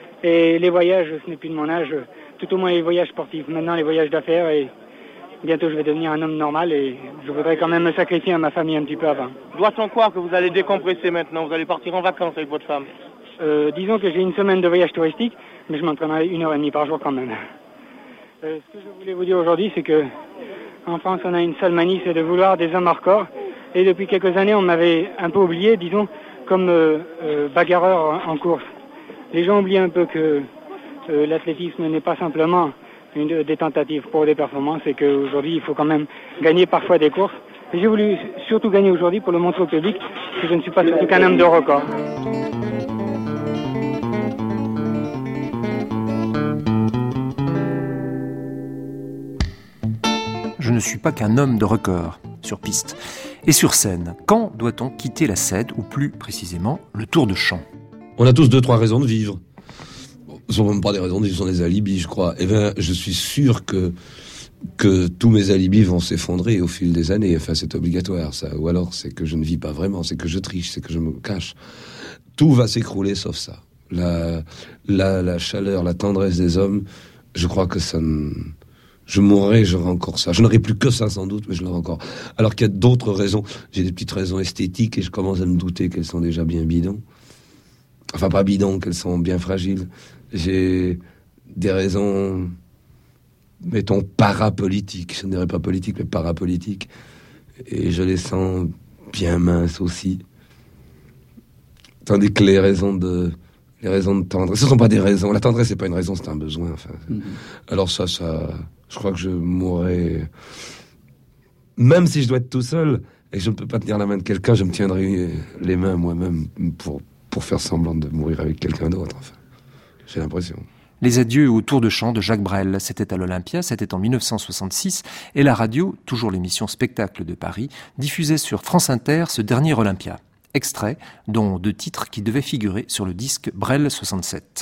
Et les voyages, ce n'est plus de mon âge, tout au moins les voyages sportifs. Maintenant, les voyages d'affaires et bientôt je vais devenir un homme normal et je voudrais quand même me sacrifier à ma famille un petit peu avant. Doit-on croire que vous allez décompresser maintenant? Vous allez partir en vacances avec votre femme? Disons que j'ai une semaine de voyage touristique, mais je m'entraînerai 1h30 par jour quand même. Ce que je voulais vous dire aujourd'hui, c'est que en France, on a une seule manie, c'est de vouloir des hommes hors corps. Et depuis quelques années, on m'avait un peu oublié, disons, comme bagarreur en course. Les gens oublient un peu que l'athlétisme n'est pas simplement des tentatives pour des performances et qu'aujourd'hui, il faut quand même gagner parfois des courses. Et j'ai voulu surtout gagner aujourd'hui pour le montrer au public que je ne suis pas surtout qu'un homme de record. Je ne suis pas qu'un homme de record, sur piste. Et sur scène, quand doit-on quitter la scène, ou plus précisément, le tour de chant? On a tous 2-3 raisons de vivre. Ce sont même pas des raisons de vivre, ce sont des alibis, je crois. Eh bien, je suis sûr que tous mes alibis vont s'effondrer au fil des années. Enfin, c'est obligatoire, ça. Ou alors, c'est que je ne vis pas vraiment, c'est que je triche, c'est que je me cache. Tout va s'écrouler sauf ça. La chaleur, la tendresse des hommes, je crois que ça ne... Je mourrai, j'aurai encore ça. Je n'aurai plus que ça sans doute, mais je l'aurai encore. Alors qu'il y a d'autres raisons. J'ai des petites raisons esthétiques et je commence à me douter qu'elles sont déjà bien bidons. Enfin, pas bidons, qu'elles sont bien fragiles. J'ai des raisons, mettons, parapolitiques. Je ne dirais pas politiques, mais parapolitiques. Et je les sens bien minces aussi. Tandis que les raisons de tendresse, ce ne sont pas des raisons. La tendresse, c'est pas une raison, c'est un besoin. Enfin. Alors ça, je crois que je mourrai. Même si je dois être tout seul et que je ne peux pas tenir la main de quelqu'un, je me tiendrai les mains moi-même pour faire semblant de mourir avec quelqu'un d'autre. Enfin, j'ai l'impression. Les adieux au tour de chant de Jacques Brel, c'était à l'Olympia, c'était en 1966, et la radio, toujours l'émission Spectacle de Paris, diffusait sur France Inter ce dernier Olympia. Extrait, dont 2 titres qui devaient figurer sur le disque Brel 67.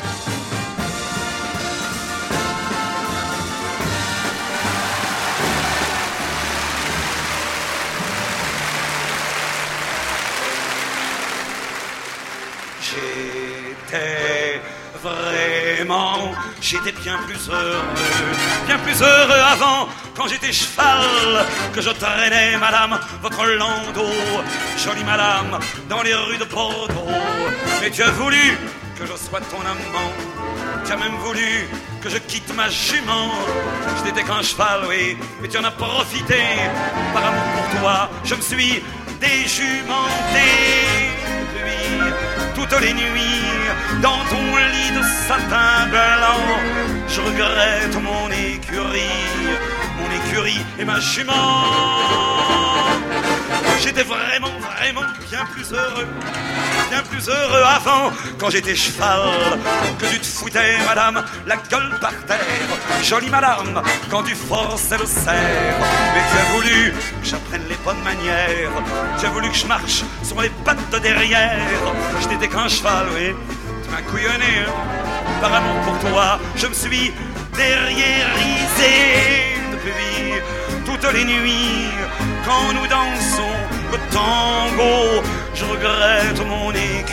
J'étais bien plus heureux avant, quand j'étais cheval, que je traînais, madame, votre landau, jolie madame, dans les rues de Bordeaux. Mais tu as voulu que je sois ton amant, tu as même voulu que je quitte ma jument. Je n'étais qu'un cheval, oui, mais tu en as profité, par amour pour toi, je me suis déjumenté. Puis, toutes les nuits, dans ton lit de satin blanc, je regrette mon écurie et ma jument. J'étais vraiment bien plus heureux avant, quand j'étais cheval, que tu te foutais, madame, la gueule par terre, jolie madame, quand tu forçais le cerf. Mais tu as voulu que j'apprenne les bonnes manières, tu as voulu que je marche sur les pattes de derrière. Je n'étais qu'un cheval, oui, tu m'as couillonné, par amour pour toi, je me suis derriérisé. depuis toutes les nuits quand nous dansons le tango. Je regrette mon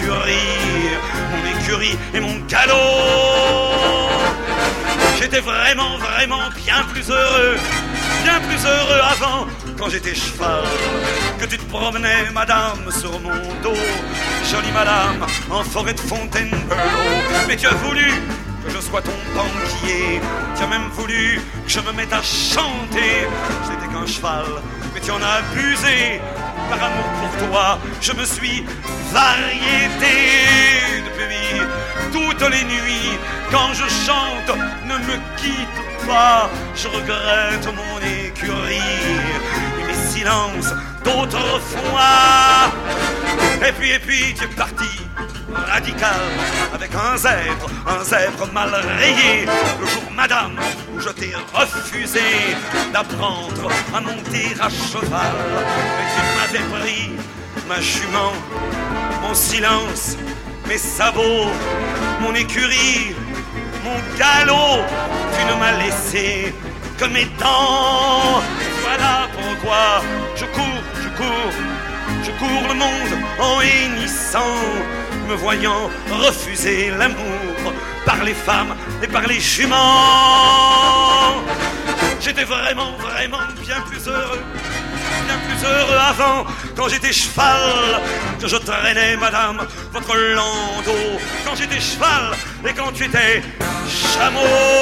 écurie et mon galop. J'étais vraiment bien plus heureux avant quand j'étais cheval, que tu te promenais, madame, sur mon dos, jolie madame, en forêt de Fontainebleau. Mais tu as voulu que je sois ton banquier, tu as même voulu que je me mette à chanter. Je n'étais qu'un cheval, mais tu en as abusé. Par amour pour toi, je me suis variété depuis toutes les nuits. Quand je chante, ne me quitte pas. Je regrette mon écurie et mes silences d'autrefois. Et puis tu es parti radical avec un zèbre mal rayé. Le jour, madame, où je t'ai refusé d'apprendre à monter à cheval. Mais tu m'avais pris ma jument, mon silence, mes sabots, mon écurie, mon galop. Tu ne m'as laissé que mes dents. Voilà pourquoi je cours le monde en hennissant, me voyant refuser l'amour par les femmes et par les juments. J'étais vraiment bien plus heureux avant, quand j'étais cheval, que je traînais, madame, votre landau. Quand j'étais cheval et quand tu étais chameau.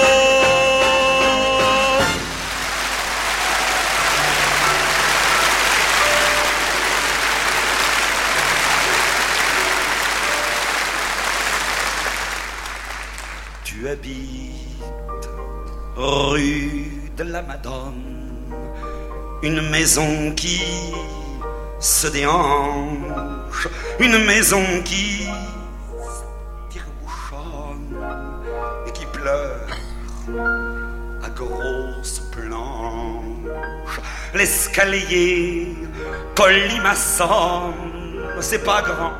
Tu habites rue de la Madone, une maison qui se déhanche, une maison qui tire-bouchonne et qui pleure à grosses planches. L'escalier colimaçonne, c'est pas grand,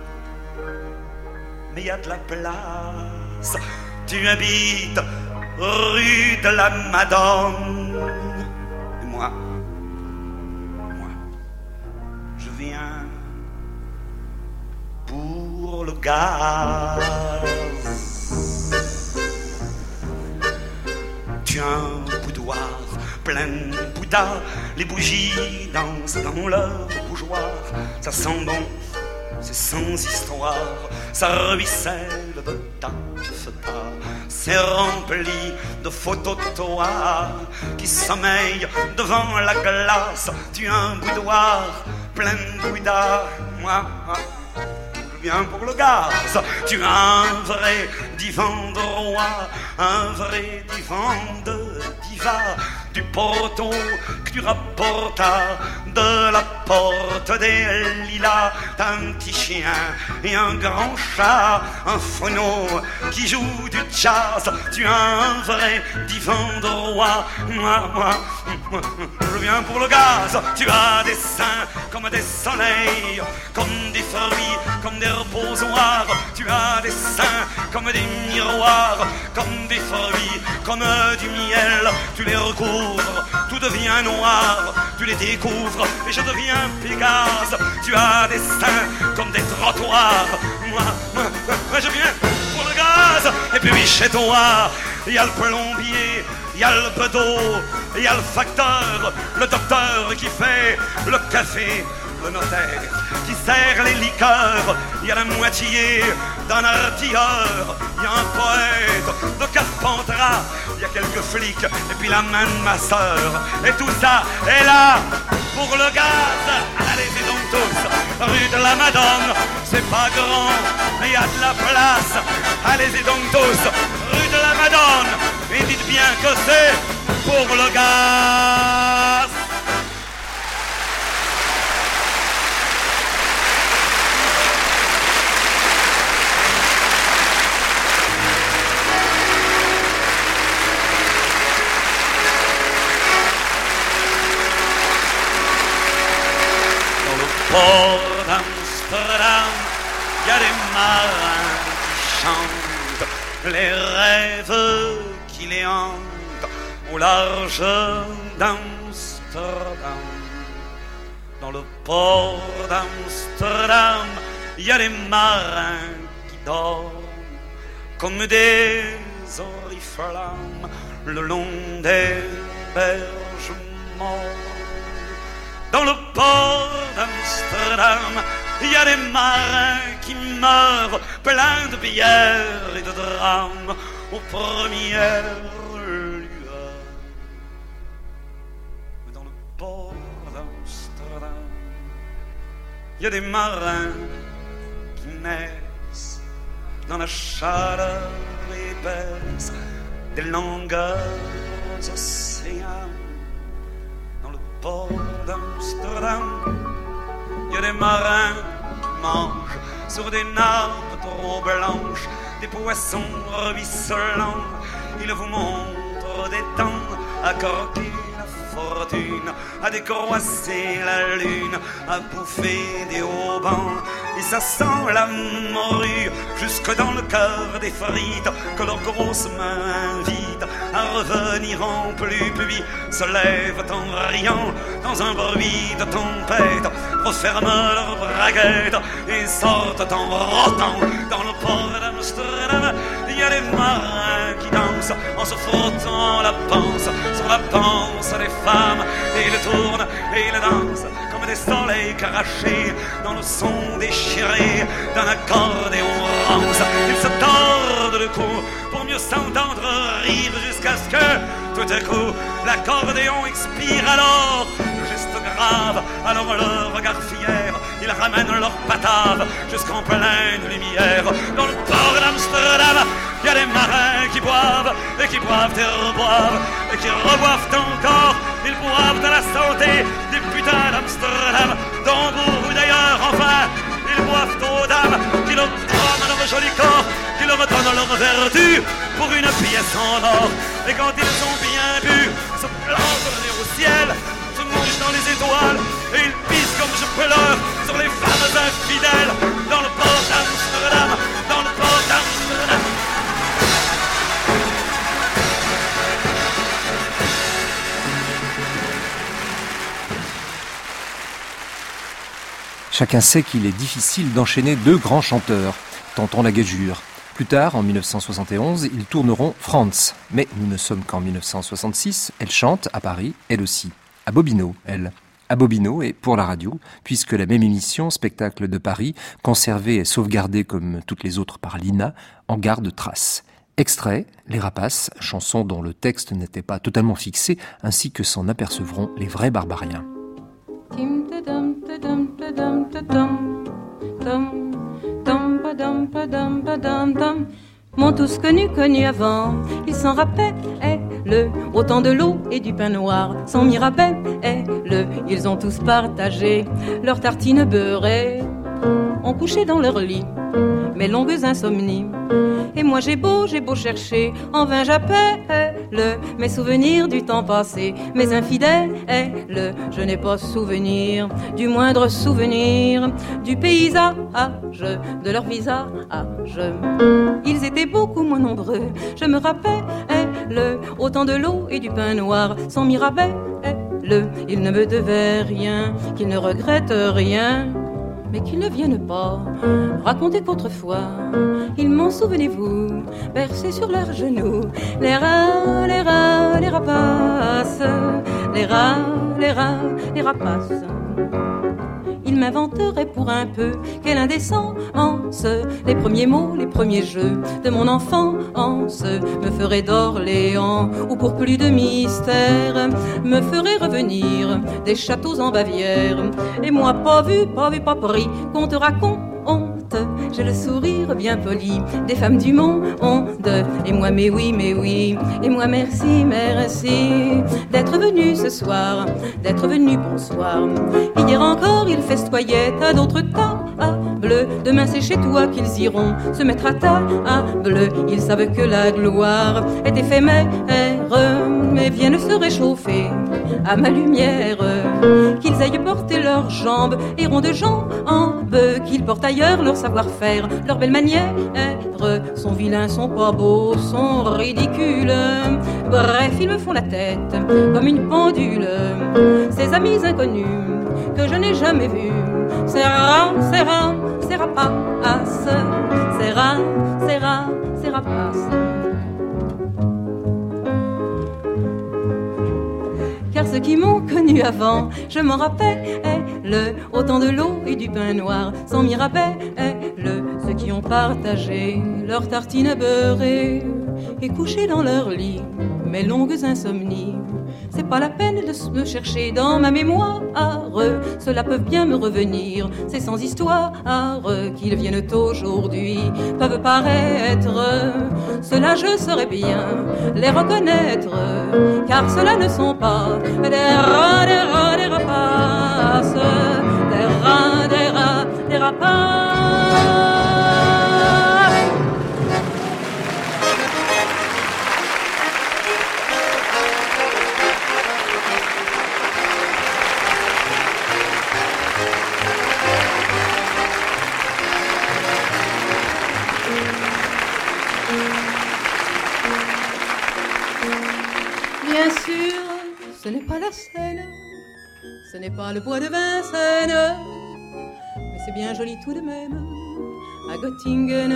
mais y a de la place. Tu habites rue de la Madone. Et moi, je viens pour le gaz. Tu as un boudoir plein de Bouddha, les bougies dansent dans leur bougeoir. Ça sent bon, c'est sans histoire, ça ruisselle de taffeta. C'est rempli de photos de toi qui sommeillent devant la glace. Tu as un boudoir plein de Bouddha. Moi, je viens pour le gaz. Tu as un vrai divan de roi, un vrai divan de diva. Du porto que tu rapportas de la porte des lilas. T'as un petit chien et un grand chat, un phono qui joue du jazz. Tu as un vrai divan de roi. Moi, je viens pour le gaz. Tu as des seins comme des soleils, comme des fruits, comme des reposoirs. Tu as des seins comme des miroirs, comme des fruits, comme du miel. Tu les recouvres, tout devient noir, tu les découvres et je deviens Pégase. Tu as des seins comme des trottoirs. Moi, je viens pour le gaz. Et puis chez toi, il y a le plombier, il y a le bedeau, il y a le facteur, le docteur qui fait le café, le notaire qui sert les liqueurs. Il y a la moitié d'un artilleur, il y a un poète de Carpentras, il y a quelques flics et puis la main de ma sœur. Et tout ça est là pour le gaz. Allez-y donc tous, rue de la Madone. C'est pas grand, mais il y a de la place. Allez-y donc tous, rue de la Madone. Et dites bien que c'est pour le gaz. Port d'Amsterdam, il y a des marins qui chantent, les rêves qui les hantent, au large d'Amsterdam. Dans le port d'Amsterdam, il y a des marins qui dorment comme des oriflammes le long des berges mortes. Dans le port d'Amsterdam, il y a des marins qui meurent pleins de bière et de drames aux premières lueurs. Mais dans le port d'Amsterdam, il y a des marins qui naissent dans la chaleur épaisse des longueurs océans. Dans le port d'Amsterdam, il y a des marins qui mangent sur des nappes trop blanches des poissons ruisselants. Ils vous montrent des dents à croquer la fortune, à décroisser la lune, à bouffer des haubans. Et ça sent la morue jusque dans le cœur des frites que leurs grosses mains invitent à revenir en pluie, se lèvent en riant dans un bruit de tempête, referment leurs braguettes et sortent en rotant. Dans le port d'Amsterdam, il y a des marins qui dansent en se frottant la panse sur la panse des femmes, et ils tournent et ils dansent comme des soleils crachés dans le son déchiré d'un accordéon rance. Ils se tordent le cou pour mieux s'entendre rire jusqu'à ce que tout à coup l'accordéon expire. Alors le geste grave, alors le regard fier, ils ramènent leur patave jusqu'en pleine lumière. Dans le port d'Amsterdam, il y a des marins qui boivent et qui boivent et reboivent et qui reboivent encore. Ils boivent à la santé des putains d'Amsterdam, d'Hambourg ou d'ailleurs. Enfin, ils boivent aux dames qui leur donnent leur joli corps, qui leur donnent leur vertu pour une pièce en or. Et quand ils ont bien bu, se plantent le nez au ciel, se mouchent dans les étoiles, et ils pissent comme je pleure sur les femmes infidèles. Dans le port d'Amsterdam, dans le port d'Amsterdam. Chacun sait qu'il est difficile d'enchaîner deux grands chanteurs, tentant la gageure. Plus tard, en 1971, ils tourneront Franz. Mais nous ne sommes qu'en 1966, elle chante à Paris, elle aussi. À Bobino, elle. À Bobino et pour la radio, puisque la même émission, Spectacle de Paris, conservée et sauvegardée comme toutes les autres par l'INA, en garde trace. Extrait, Les Rapaces, chanson dont le texte n'était pas totalement fixé, ainsi que s'en apercevront les vrais barbariens. M'ont tous connu avant, ils s'en rappellent, au temps de l'eau et du pain noir, sans m'y rappellent, ils ont tous partagé leurs tartines beurrées, ont couché dans leur lit, mes longues insomnies. Et moi j'ai beau chercher, en vain j'appelle mes souvenirs du temps passé, mes infidèles, je n'ai pas souvenir, du moindre souvenir, du paysage, de leur visage. Ils étaient beaucoup moins nombreux, je me rappelle, au temps de l'eau et du pain noir, sans m'y rappeler, ils ne me devaient rien, qu'ils ne regrettent rien. Mais qu'ils ne viennent pas raconter qu'autrefois ils m'en, souvenez-vous, bercés sur leurs genoux, les rats, les rapaces, les rats, les rapaces. Ils m'inventeraient pour un peu quelle indécence, les premiers mots, les premiers jeux de mon enfance me feraient d'Orléans, ou pour plus de mystère me feraient revenir des châteaux en Bavière. Et moi pas vu, pas pris, qu'on te raconte, j'ai le sourire bien poli des femmes du monde. Et moi mais oui, et moi merci d'être venu ce soir, d'être venu bonsoir. Hier encore il festoyait, à d'autres temps bleu. Demain c'est chez toi qu'ils iront se mettre à table. Ils savent que la gloire est éphémère, mais viennent se réchauffer à ma lumière. Qu'ils aillent porter leurs jambes et ronds de jambes, qu'ils portent ailleurs leur savoir-faire, leur belle manière. Sont vilains, sont pas beaux, sont ridicules. Bref, ils me font la tête comme une pendule. Ces amis inconnus que je n'ai jamais vus. C'est rapace, c'est rapace. Car ceux qui m'ont connu avant, je m'en rappelle, au temps de l'eau et du pain noir, sans m'y rappelle, ceux qui ont partagé leurs tartines beurrées et couché dans leur lit mes longues insomnies. C'est pas la peine de me chercher dans ma mémoire, ceux-là peuvent bien me revenir, c'est sans histoire qu'ils viennent aujourd'hui, peuvent paraître, ceux-là je saurais bien les reconnaître, car ceux-là ne sont pas des rapaces, des rapaces. Bien sûr, ce n'est pas la Seine, ce n'est pas le bois de Vincennes, mais c'est bien joli tout de même. À Göttingen,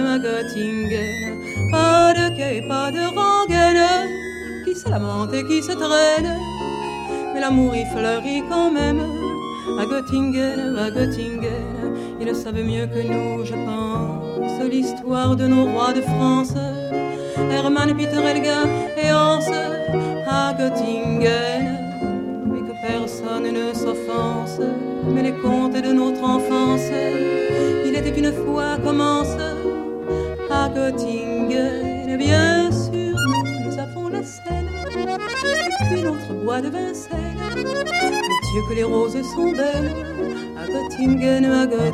pas de quai, pas de rengaine, qui se lamente et qui se traîne, mais l'amour y fleurit quand même. À Göttingen, ils savent mieux que nous, je pense, l'histoire de nos rois de France, Hermann, Peter, Helga et Hans. À Göttingen, mais que personne ne s'offense, mais les contes de notre enfance, il était une fois commence. À Göttingen, bien sûr, nous avons la Seine, et puis notre bois de Vincennes. Mais Dieu que les roses sont belles. À Göttingen,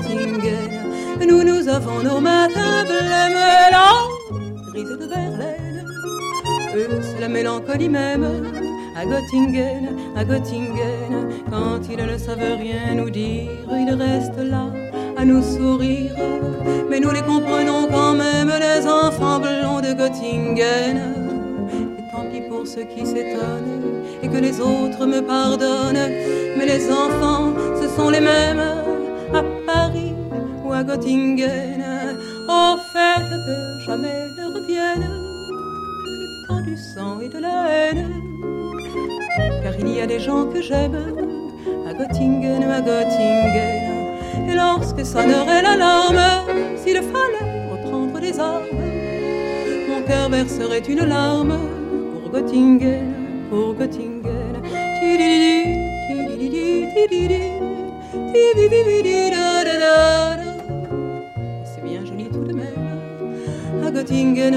nous avons nos matins blêmes, la grise de Verlaine. C'est la mélancolie même. À Göttingen, quand ils ne savent rien nous dire, ils restent là à nous sourire. Mais nous les comprenons quand même, les enfants blonds de Göttingen. Et tant pis pour ceux qui s'étonnent et que les autres me pardonnent. Mais les enfants, ce sont les mêmes à Paris ou à Göttingen. Au fait que jamais ne reviennent du sang et de la haine, car il y a des gens que j'aime à Göttingen, et lorsque sonnerait l'alarme, s'il fallait reprendre les armes, mon cœur verserait une larme pour Göttingen, pour Göttingen. C'est bien joli tout de même à Göttingen,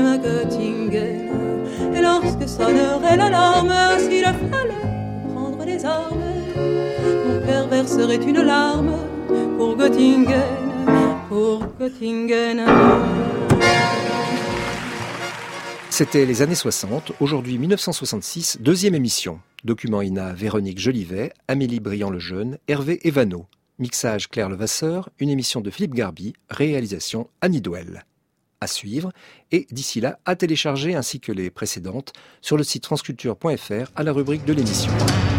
et lorsque sonnerait l'alarme, s'il fallait prendre les armes, mon cœur verserait une larme pour Göttingen, pour Göttingen. C'était les années 60, aujourd'hui 1966, deuxième émission. Document INA, Véronique Jolivet, Amélie Briand-Lejeune, Hervé Evano. Mixage Claire Levasseur, une émission de Philippe Garby, réalisation Annie Douel. À suivre, et d'ici là, à télécharger ainsi que les précédentes sur le site franceculture.fr à la rubrique de l'émission.